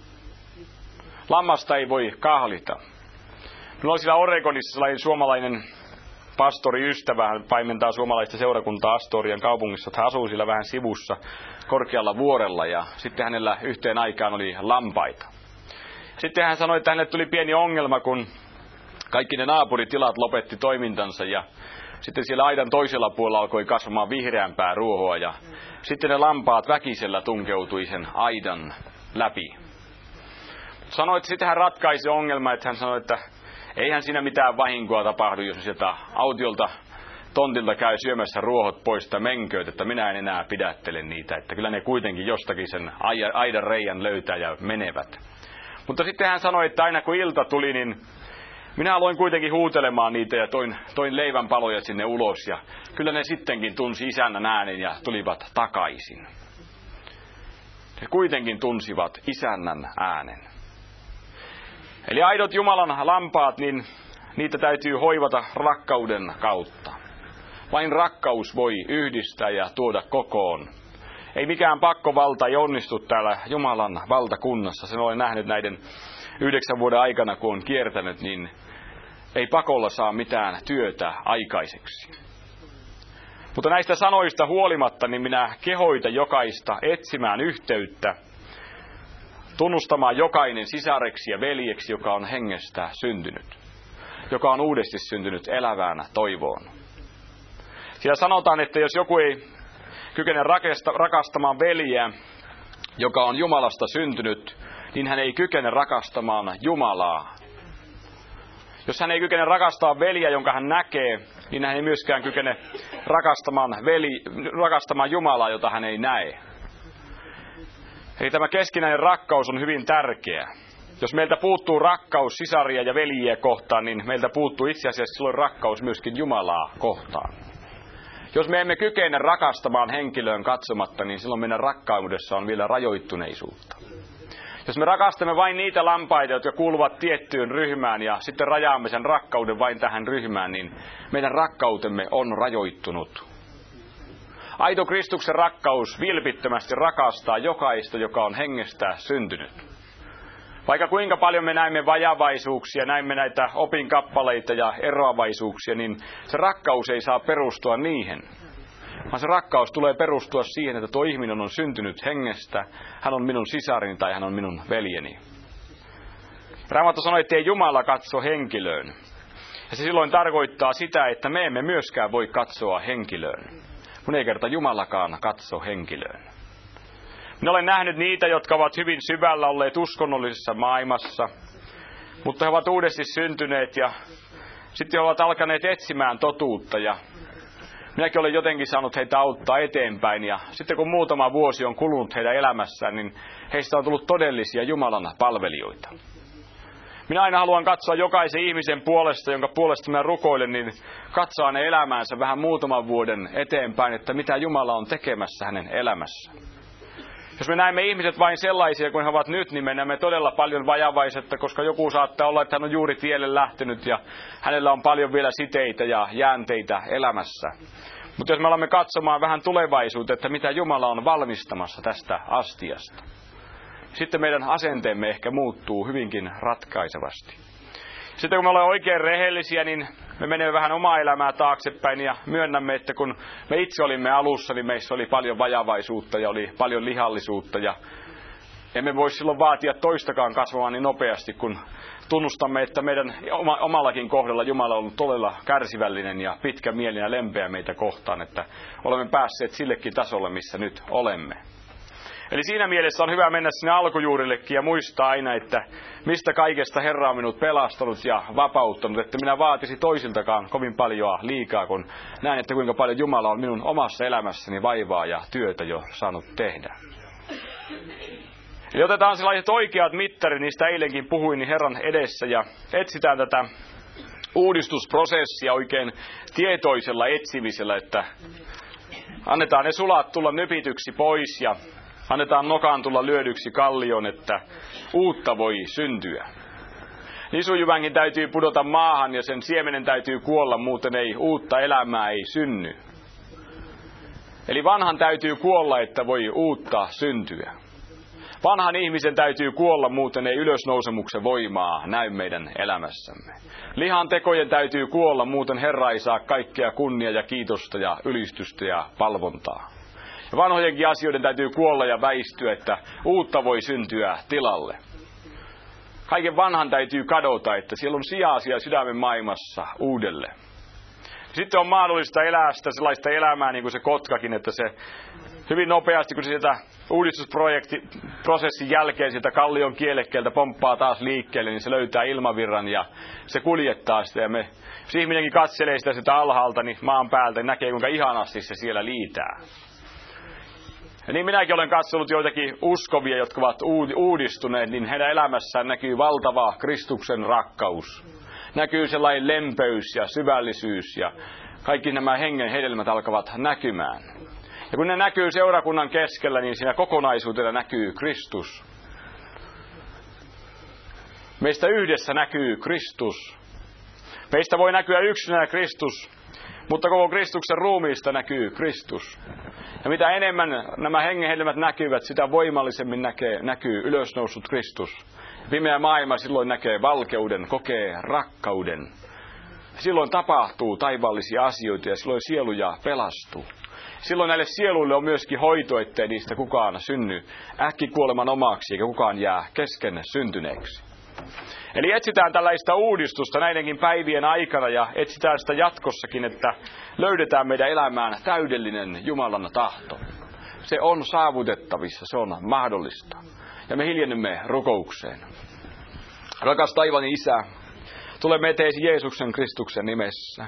Lammasta ei voi kahlita. Minulla on siellä Oregonissa sellainen suomalainen pastoriystävä, hän paimentaa suomalaista seurakuntaa Astorian kaupungissa, hän asuu siellä vähän sivussa korkealla vuorella ja sitten hänellä yhteen aikaan oli lampaita. Sitten hän sanoi, että hänelle tuli pieni ongelma, kun kaikki ne naapuritilat lopetti toimintansa ja sitten siellä aidan toisella puolella alkoi kasvamaan vihreämpää ruohoa ja sitten ne lampaat väkisellä tunkeutui sen aidan läpi. Sanoi, että sitten hän ratkaisi ongelma, että hän sanoi, että eihän siinä mitään vahinkoa tapahdu, jos sieltä autiolta tontilta käy syömässä ruohot pois tai menkööt, että minä en enää pidättele niitä, että kyllä ne kuitenkin jostakin sen aidan reiän löytää ja menevät. Mutta sitten hän sanoi, että aina kun ilta tuli, niin minä aloin kuitenkin huutelemaan niitä ja toin, toin leivän paloja sinne ulos ja kyllä ne sittenkin tunsi isännän äänen ja tulivat takaisin. He kuitenkin tunsivat isännän äänen. Eli aidot Jumalan lampaat, niin niitä täytyy hoivata rakkauden kautta. Vain rakkaus voi yhdistää ja tuoda kokoon. Ei mikään pakkovalta ei onnistu täällä Jumalan valtakunnassa. Sen olen nähnyt näiden yhdeksän vuoden aikana, kun on kiertänyt, niin ei pakolla saa mitään työtä aikaiseksi. Mutta näistä sanoista huolimatta, niin minä kehoitan jokaista etsimään yhteyttä, tunnustamaan jokainen sisareksi ja veljeksi, joka on hengestä syntynyt, joka on uudesti syntynyt elävään toivoon. Siellä sanotaan, että jos joku ei kykene rakastamaan veljeä, joka on Jumalasta syntynyt, niin hän ei kykene rakastamaan Jumalaa. Jos hän ei kykene rakastamaan veljeä, jonka hän näkee, niin hän ei myöskään kykene rakastamaan, veli, rakastamaan Jumalaa, jota hän ei näe. Eli tämä keskinäinen rakkaus on hyvin tärkeä. Jos meiltä puuttuu rakkaus sisaria ja veljiä kohtaan, niin meiltä puuttuu itse asiassa silloin rakkaus myöskin Jumalaa kohtaan. Jos me emme kykene rakastamaan henkilöön katsomatta, niin silloin meidän rakkaudessa on vielä rajoittuneisuutta. Jos me rakastamme vain niitä lampaita, jotka kuuluvat tiettyyn ryhmään ja sitten rajaamme sen rakkauden vain tähän ryhmään, niin meidän rakkautemme on rajoittunut. Aito Kristuksen rakkaus vilpittömästi rakastaa jokaista, joka on hengestä syntynyt. Vaikka kuinka paljon me näemme vajavaisuuksia, näemme näitä opinkappaleita ja eroavaisuuksia, niin se rakkaus ei saa perustua niihin. Vaan se rakkaus tulee perustua siihen, että tuo ihminen on syntynyt hengestä, hän on minun sisarini tai hän on minun veljeni. Raamattu sanoi, että ei Jumala katso henkilöön. Ja se silloin tarkoittaa sitä, että me emme myöskään voi katsoa henkilöön. Kun ei kerta Jumalakaan katso henkilöön. Minä olen nähnyt niitä, jotka ovat hyvin syvällä olleet uskonnollisessa maailmassa, mutta he ovat uudesti syntyneet ja sitten he ovat alkaneet etsimään totuutta ja minäkin olen jotenkin saanut heitä auttaa eteenpäin ja sitten kun muutama vuosi on kulunut heidän elämässään, niin heistä on tullut todellisia Jumalan palvelijoita. Minä aina haluan katsoa jokaisen ihmisen puolesta, jonka puolesta minä rukoilen, niin katsoa hänen elämäänsä vähän muutaman vuoden eteenpäin, että mitä Jumala on tekemässä hänen elämässä. Jos me näemme ihmiset vain sellaisia kuin he ovat nyt, niin me näemme todella paljon vajavaisetta, koska joku saattaa olla, että hän on juuri tielle lähtenyt ja hänellä on paljon vielä siteitä ja jäänteitä elämässä. Mutta jos me alamme katsomaan vähän tulevaisuutta, että mitä Jumala on valmistamassa tästä astiasta, sitten meidän asenteemme ehkä muuttuu hyvinkin ratkaisevasti. Sitten kun me olemme oikein rehellisiä, niin me menemme vähän omaa elämää taaksepäin ja myönnämme, että kun me itse olimme alussa, niin meissä oli paljon vajavaisuutta ja oli paljon lihallisuutta. Ja emme voi silloin vaatia toistakaan kasvamaan niin nopeasti, kun tunnustamme, että meidän omallakin kohdalla Jumala on ollut todella kärsivällinen ja pitkämielinen ja lempeä meitä kohtaan, että olemme päässeet sillekin tasolle, missä nyt olemme. Eli siinä mielessä on hyvä mennä sinne alkujuurillekin ja muistaa aina, että mistä kaikesta Herra on minut pelastanut ja vapauttanut, että minä vaatisi toisiltakaan kovin paljon liikaa, kun näen, että kuinka paljon Jumala on minun omassa elämässäni vaivaa ja työtä jo saanut tehdä. Eli otetaan sellaiset oikeat mittarit, niistä eilenkin puhuin niin Herran edessä ja etsitään tätä uudistusprosessia oikein tietoisella etsimisellä, että annetaan ne sulat tulla nypityksi pois ja annetaan nokaan tulla lyödyksi kallioon, että uutta voi syntyä. Nisujyvänkin täytyy pudota maahan ja sen siemenen täytyy kuolla, muuten ei uutta elämää ei synny. Eli vanhan täytyy kuolla, että voi uutta syntyä. Vanhan ihmisen täytyy kuolla, muuten ei ylösnousemuksen voimaa näy meidän elämässämme. Lihan tekojen täytyy kuolla, muuten Herra ei saa kaikkea kunnia ja kiitosta ja ylistystä ja palvontaa. Ja vanhojenkin asioiden täytyy kuolla ja väistyä, että uutta voi syntyä tilalle. Kaiken vanhan täytyy kadota, että siellä on sijaa siellä sydämen maailmassa uudelle. Sitten on mahdollista elää sitä sellaista elämää niin kuin se kotkakin, että se hyvin nopeasti, kun se sieltä uudistusprosessin jälkeen sieltä kallion kielekkeeltä pomppaa taas liikkeelle, niin se löytää ilmavirran ja se kuljettaa sitä. Ja me, jos ihminenkin katselee sitä, sitä alhaalta, niin maan päältä, niin näkee kuinka ihanasti se siellä liitää. Ja niin minäkin olen katsonut joitakin uskovia, jotka ovat uudistuneet, niin heidän elämässään näkyy valtava Kristuksen rakkaus. Näkyy sellainen lempeys ja syvällisyys ja kaikki nämä hengen hedelmät alkavat näkymään. Ja kun ne näkyy seurakunnan keskellä, niin siinä kokonaisuutena näkyy Kristus. Meistä yhdessä näkyy Kristus. Meistä voi näkyä yksinään Kristus, mutta koko Kristuksen ruumiista näkyy Kristus. Ja mitä enemmän nämä hengenhedelmät näkyvät, sitä voimallisemmin näkee, näkyy ylösnoussut Kristus. Pimeä maailma silloin näkee valkeuden, kokee rakkauden. Silloin tapahtuu taivaallisia asioita ja silloin sieluja pelastuu. Silloin näille sieluille on myöskin hoito, ettei niistä kukaan synny äkkikuoleman omaksi eikä kukaan jää kesken syntyneeksi. Eli etsitään tällaista uudistusta näidenkin päivien aikana ja etsitään sitä jatkossakin, että löydetään meidän elämään täydellinen Jumalan tahto. Se on saavutettavissa, se on mahdollista. Ja me hiljennymme rukoukseen. Rakas taivani Isä, tulemme eteesi Jeesuksen Kristuksen nimessä.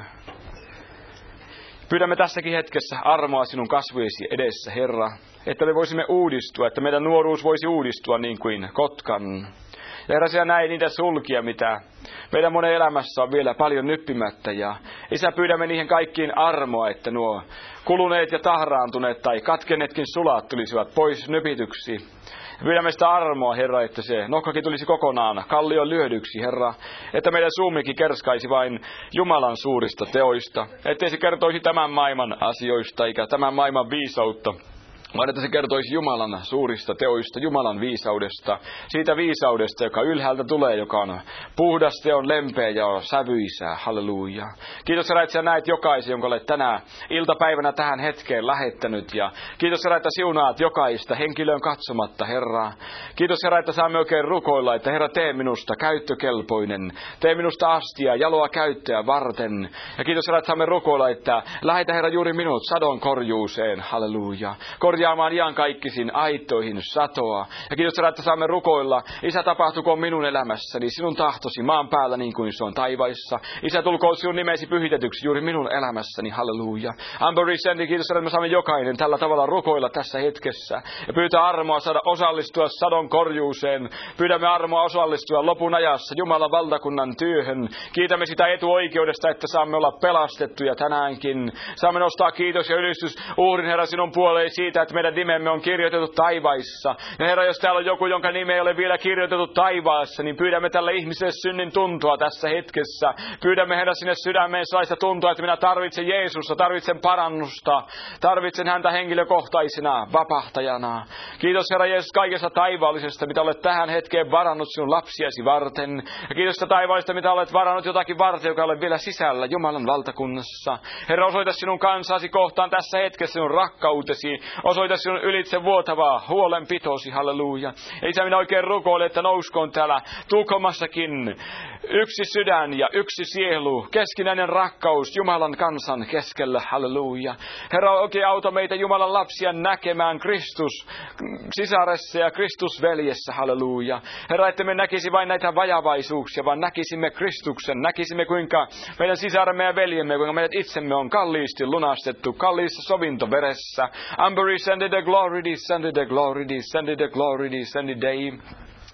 Pyydämme tässäkin hetkessä armoa sinun kasvojesi edessä, Herra, että me voisimme uudistua, että meidän nuoruus voisi uudistua niin kuin kotkan. Ja Herra, sinä näin niitä sulkia, mitä meidän monen elämässä on vielä paljon nyppimättä. Ja Isä, pyydämme niihin kaikkiin armoa, että nuo kuluneet ja tahraantuneet tai katkenneetkin sulat tulisivat pois nypityksi. Pyydämme sitä armoa, Herra, että se nokkakin tulisi kokonaan kallion lyödyksi, Herra. Että meidän suumikin kerskaisi vain Jumalan suurista teoista. Ettei se kertoisi tämän maailman asioista eikä tämän maailman viisautta. Vaan että se kertoisi Jumalan suurista teoista, Jumalan viisaudesta, siitä viisaudesta, joka ylhäältä tulee, joka on puhdas, on lempeä ja on sävyisää. Halleluja. Kiitos Herra, että sä näet jokaisen, jonka olet tänä iltapäivänä tähän hetkeen lähettänyt. Ja kiitos Herra, että siunaat jokaista henkilöön katsomatta, Herra. Kiitos Herra, että saamme oikein rukoilla, että Herra, tee minusta käyttökelpoinen. Tee minusta astia, jaloa käyttöä varten. Ja kiitos Herra, että saamme rukoilla, että lähetä Herra juuri minut sadon korjuuseen. Halleluja. Korjaamaan iankaikkisiin aittoihin satoa. Ja kiitos Herra, että saamme rukoilla. Isä, tapahtukoon minun elämässäni sinun tahtosi maan päällä niin kuin se on taivaissa. Isä, tulkoon sinun nimesi pyhitetyksi juuri minun elämässäni. Halleluja. Ambori Sendi, kiitos Herra, että me saamme jokainen tällä tavalla rukoilla tässä hetkessä. Ja pyytää armoa saada osallistua sadon korjuuseen. Pyydämme armoa osallistua lopun ajassa Jumalan valtakunnan työhön. Kiitämme sitä etuoikeudesta, että saamme olla pelastettuja tänäänkin. Saamme nostaa kiitos ja ylistys uhrin Herra sinun puoleen siitä, että meidän nimemme on kirjoitettu taivaissa. Ja Herra, jos täällä on joku, jonka nimi ei ole vielä kirjoitettu taivaassa, niin pyydämme tälle ihmiselle synnin tuntoa tässä hetkessä. Pyydämme Herra sinne sydämeen sellaista tuntoa, että minä tarvitsen Jeesusta, tarvitsen parannusta, tarvitsen häntä henkilökohtaisena vapahtajana. Kiitos Herra Jeesus kaikesta taivaallisesta, mitä olet tähän hetkeen varannut sinun lapsiasi varten. Ja kiitos sitä taivaallista, mitä olet varannut jotakin varten, joka olet vielä sisällä Jumalan valtakunnassa. Herra, osoita sinun kansasi kohtaan tässä hetkessä sinun rakkautesi. Osoita sinun ylitse vuotavaa huolenpitosi, halleluja. Ja Isä, minä oikein rukoilen, että nouskoon täällä Tukholmassakin yksi sydän ja yksi sielu, keskinäinen rakkaus Jumalan kansan keskellä, halleluja. Herra, oikein auta meitä Jumalan lapsia näkemään Kristus sisaressa ja Kristus veljessä, halleluja. Herra, että me näkisi vain näitä vajavaisuuksia, vaan näkisimme Kristuksen, näkisimme kuinka meidän sisaremme ja veljemme, kuinka meidät itsemme on kalliisti lunastettu, kalliissa sovintoveressä. Amburi, send the glory, send the glory, send the glory, send the day.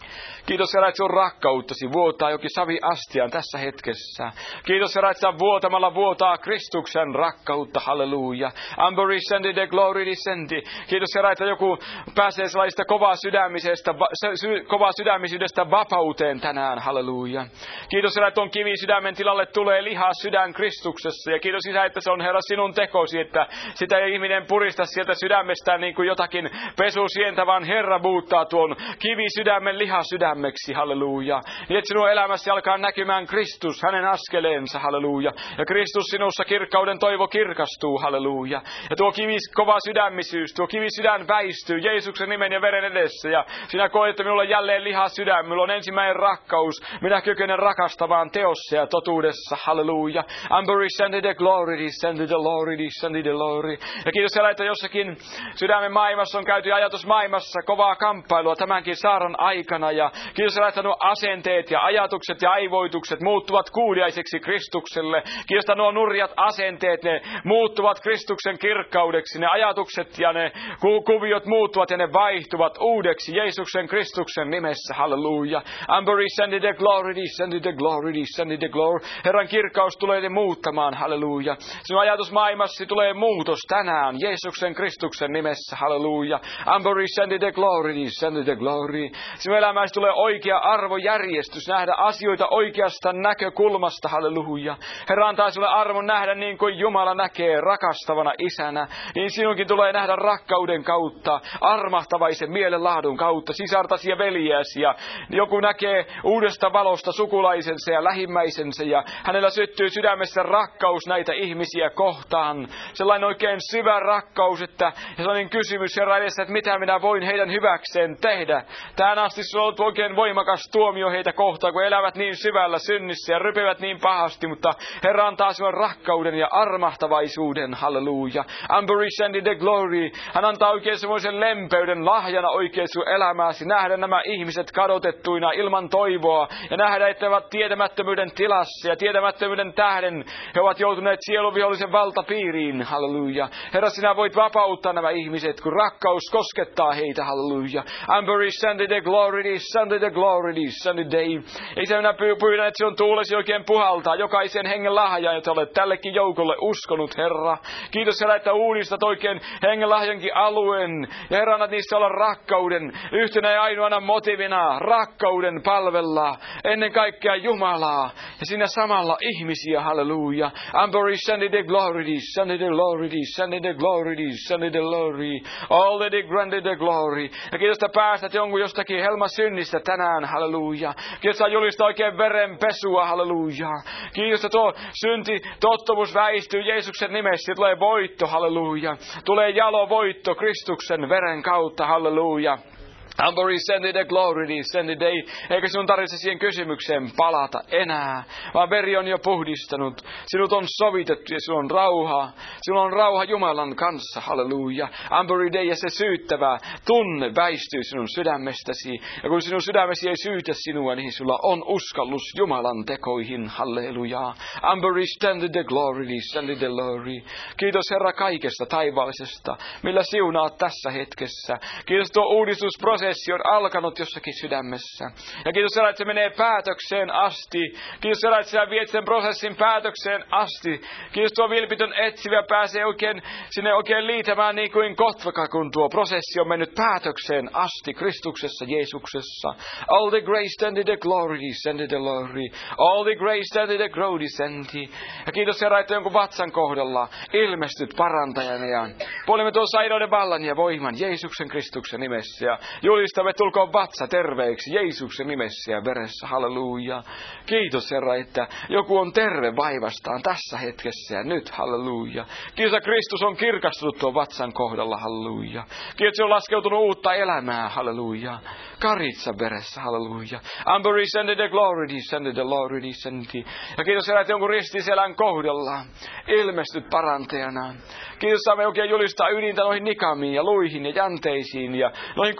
Kiitos Herra, että sun rakkauttasi vuotaa jokin savi astiaan tässä hetkessä. Kiitos Herra, että sä vuotamalla vuotaa Kristuksen rakkautta. Halleluja. Ambori descendi de glory descendi. Kiitos Herra, että joku pääsee sellaista kovaa sydämisestä, sy, kovaa sydämisyydestä vapauteen tänään. Halleluja. Kiitos Herra, että on kivi sydämen tilalle tulee lihaa sydän Kristuksessa. Ja kiitos Isä, että se on Herra sinun tekosi, että sitä ei ihminen purista sieltä sydämestään niin kuin jotakin pesusientä, vaan Herra muuttaa tuon kivi sydämen liha sydämeksi. Halleluja. Niin että sinun elämässä alkaa näkymään Kristus, hänen askeleensa. Halleluja. Ja Kristus sinussa kirkkauden toivo kirkastuu. Halleluja. Ja tuo kivi kova sydämisyys, tuo kivi sydän väistyy Jeesuksen nimen ja veren edessä. Ja sinä koet, että minulla on jälleen liha sydän, minulla on ensimmäinen rakkaus. Minä kykenen rakastavaan teossa ja totuudessa. Halleluja. Ambori send the glory, send the glory, send the glory. Ja kiitos Herra, että jossakin sydämen maailmassa on käyty ajatusmaailmassa kovaa kamppailua tämänkin saaran aikana. Ja kiitos Herra, että nuo asenteet ja ajatukset ja aivoitukset muuttuvat kuuliaiseksi Kristukselle. Kiitos, että nuo nurjat asenteet, ne muuttuvat Kristuksen kirkkaudeksi. Ne ajatukset ja ne ku- kuviot muuttuvat ja ne vaihtuvat uudeksi Jeesuksen Kristuksen nimessä. Halleluja. Ambori send the glory, send the glory, send the glory. Herran kirkkaus tulee ne muuttamaan. Halleluja. Sinun ajatusmaailmassa tulee muutos tänään Jeesuksen Kristuksen nimessä. Halleluja. Ambori send the glory, send the glory. Sinun elämässä tulee oikea arvojärjestys, nähdä asioita oikeasta näkökulmasta. Halleluja. Herra antaa sinulle arvon nähdä niin kuin Jumala näkee rakastavana isänä. Niin sinunkin tulee nähdä rakkauden kautta, armahtavaisen mielenlaadun kautta, sisartasi ja veljäsi. Ja joku näkee uudesta valosta sukulaisensa ja lähimmäisensä ja hänellä syttyy sydämessä rakkaus näitä ihmisiä kohtaan. Sellainen oikein syvä rakkaus, että ja sellainen kysymys Herra edessä, että mitä minä voin heidän hyväkseen tehdä. Tähän asti se on ollut oikein voimakas tuomio heitä kohtaan, kun elävät niin syvällä synnissä ja rypevät niin pahasti, mutta Herra antaa sinulle rakkauden ja armahtavaisuuden. Halleluja. Ambori send the glory. Hän antaa oikein semmoisen lempeyden lahjana oikein sun elämääsi. Nähdä nämä ihmiset kadotettuina ilman toivoa ja nähdä, että he ovat tietämättömyyden tilassa ja tietämättömyyden tähden he ovat joutuneet sieluvihollisen valtapiiriin. Halleluja. Herra, sinä voit vapauttaa nämä ihmiset, kun rakkaus koskettaa heitä. Halleluja. Ambori send the glory, send the glory, send the day. Isä, minä pyydän, että sinun tuulesi oikein puhaltaa jokaisen hengen lahjaan, jota olet tällekin joukolle uskonut, Herra. Kiitos Herra, että uudistat oikein hengen lahjankin alueen. Ja Herra, annat niissä olla rakkauden yhtenä ja ainoana motiivina. Rakkauden palvella ennen kaikkea Jumalaa. Ja siinä samalla ihmisiä. Halleluja. Ambori send the glory, send the glory, send the glory, send the glory. All the grande the glory. Ja kiitos, että päästät jonkun jostakin helmasynnistä tänään. Halleluja. Kiitos, että julistaa oikein verenpesua. Halleluja. Kiitos, että tuo synti, tottumus väistyy Jeesuksen nimessä. Tulee voitto. Halleluja. Tulee jalo voitto Kristuksen veren kautta. Halleluja. Ambori send the glory, send the day. Eikä sinun tarvitse siihen kysymykseen palata enää, vaan veri on jo puhdistanut. Sinut on sovitettu ja sinulla on rauha. Sinulla on rauha Jumalan kanssa, halleluja. Ambori day ja se syyttävä tunne väistyy sinun sydämestäsi. Ja kun sinun sydämesi ei syytä sinua, niin sulla on uskallus Jumalan tekoihin, halleluja. Ambori send the glory, send the glory. Kiitos Herra kaikesta taivaallisesta, millä siunaat tässä hetkessä. Kiitos tuo uudistusprosessi. Prosessi on alkanut jossakin sydämessä. Ja kiitos Herra, että se menee päätökseen asti. Kiitos Herra, että sinä viet sen prosessin päätökseen asti. Kiitos tuo vilpitön etsivä pääsee oikein sinne oikein liitämään niin kuin kotvaka, kun tuo prosessi on mennyt päätökseen asti Kristuksessa, Jeesuksessa. All the grace and the glory, send the glory. All the grace and the glory, send. Ja kiitos Herra, että jonkun vatsan kohdalla ilmestyt parantajana ja puolimme tuon sairauden vallan ja voiman Jeesuksen Kristuksen nimessä. Ja julistamme, tulkoon vatsa terveeksi Jeesuksen nimessä ja veressä. Halleluja. Kiitos Herra, että joku on terve vaivastaan tässä hetkessä ja nyt. Halleluja. Kiitos, että Kristus on kirkastunut tuon vatsan kohdalla. Halleluja. Kiitos, on laskeutunut uutta elämää. Halleluja. Karitsa veressä. Halleluja. Ambori send the glory, send the glory, send. Ja kiitos Herra, että jonkun ristiselän kohdalla ilmestyt parantajana. Kiitos, saamme oikein julistaa ydintä noihin nikamiin ja luihin ja jänteisiin ja noihin kuluneisiin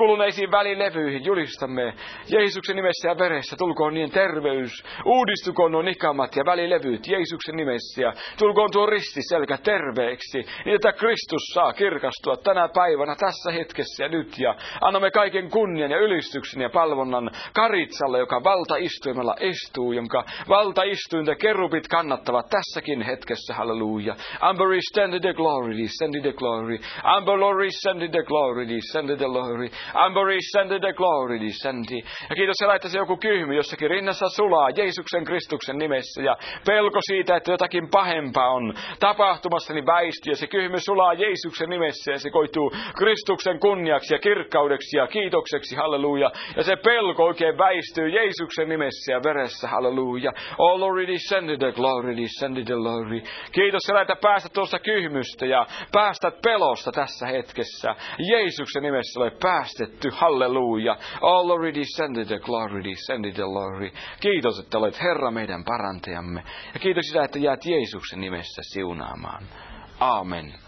niihin välilevyihin julistamme Jeesuksen nimessä ja veressä. Tulkoon niiden terveys, uudistukoon nuo nikamat ja välilevyt Jeesuksen nimessä ja tulkoon tuo ristiselkä terveeksi, niin että Kristus saa kirkastua tänä päivänä, tässä hetkessä ja nyt. Ja annamme kaiken kunnian ja ylistyksen ja palvonnan Karitsalle, joka valtaistuimella istuu, jonka valtaistuinta kerubit kannattavat tässäkin hetkessä, halleluja. Amber descended the glory, descended the glory. Amber Lord descended the glory, descended the glory. Amber descended the glory, descended. Ja kiitos Herra, että se joku kyhmy jossakin rinnassa sulaa Jeesuksen Kristuksen nimessä ja pelko siitä, että jotakin pahempaa on tapahtumassa, niin väistyy ja se kyhmy sulaa Jeesuksen nimessä ja se koituu Kristuksen kunniaksi ja kirkkaudeksi ja kiitokseksi, halleluja. Ja se pelko oikein väistyy Jeesuksen nimessä ja veressä, halleluja. Oh Lord, descended the glory, descended the glory. Kiitos Herra, että päästät tuosta kyhmystä ja päästät pelosta tässä hetkessä. Jeesuksen nimessä olet päästetty, halleluja. Oh Lord, descended the glory, descended the glory. Kiitos, että olet Herra meidän parantajamme. Ja kiitos sitä, että jäät Jeesuksen nimessä siunaamaan. Amen.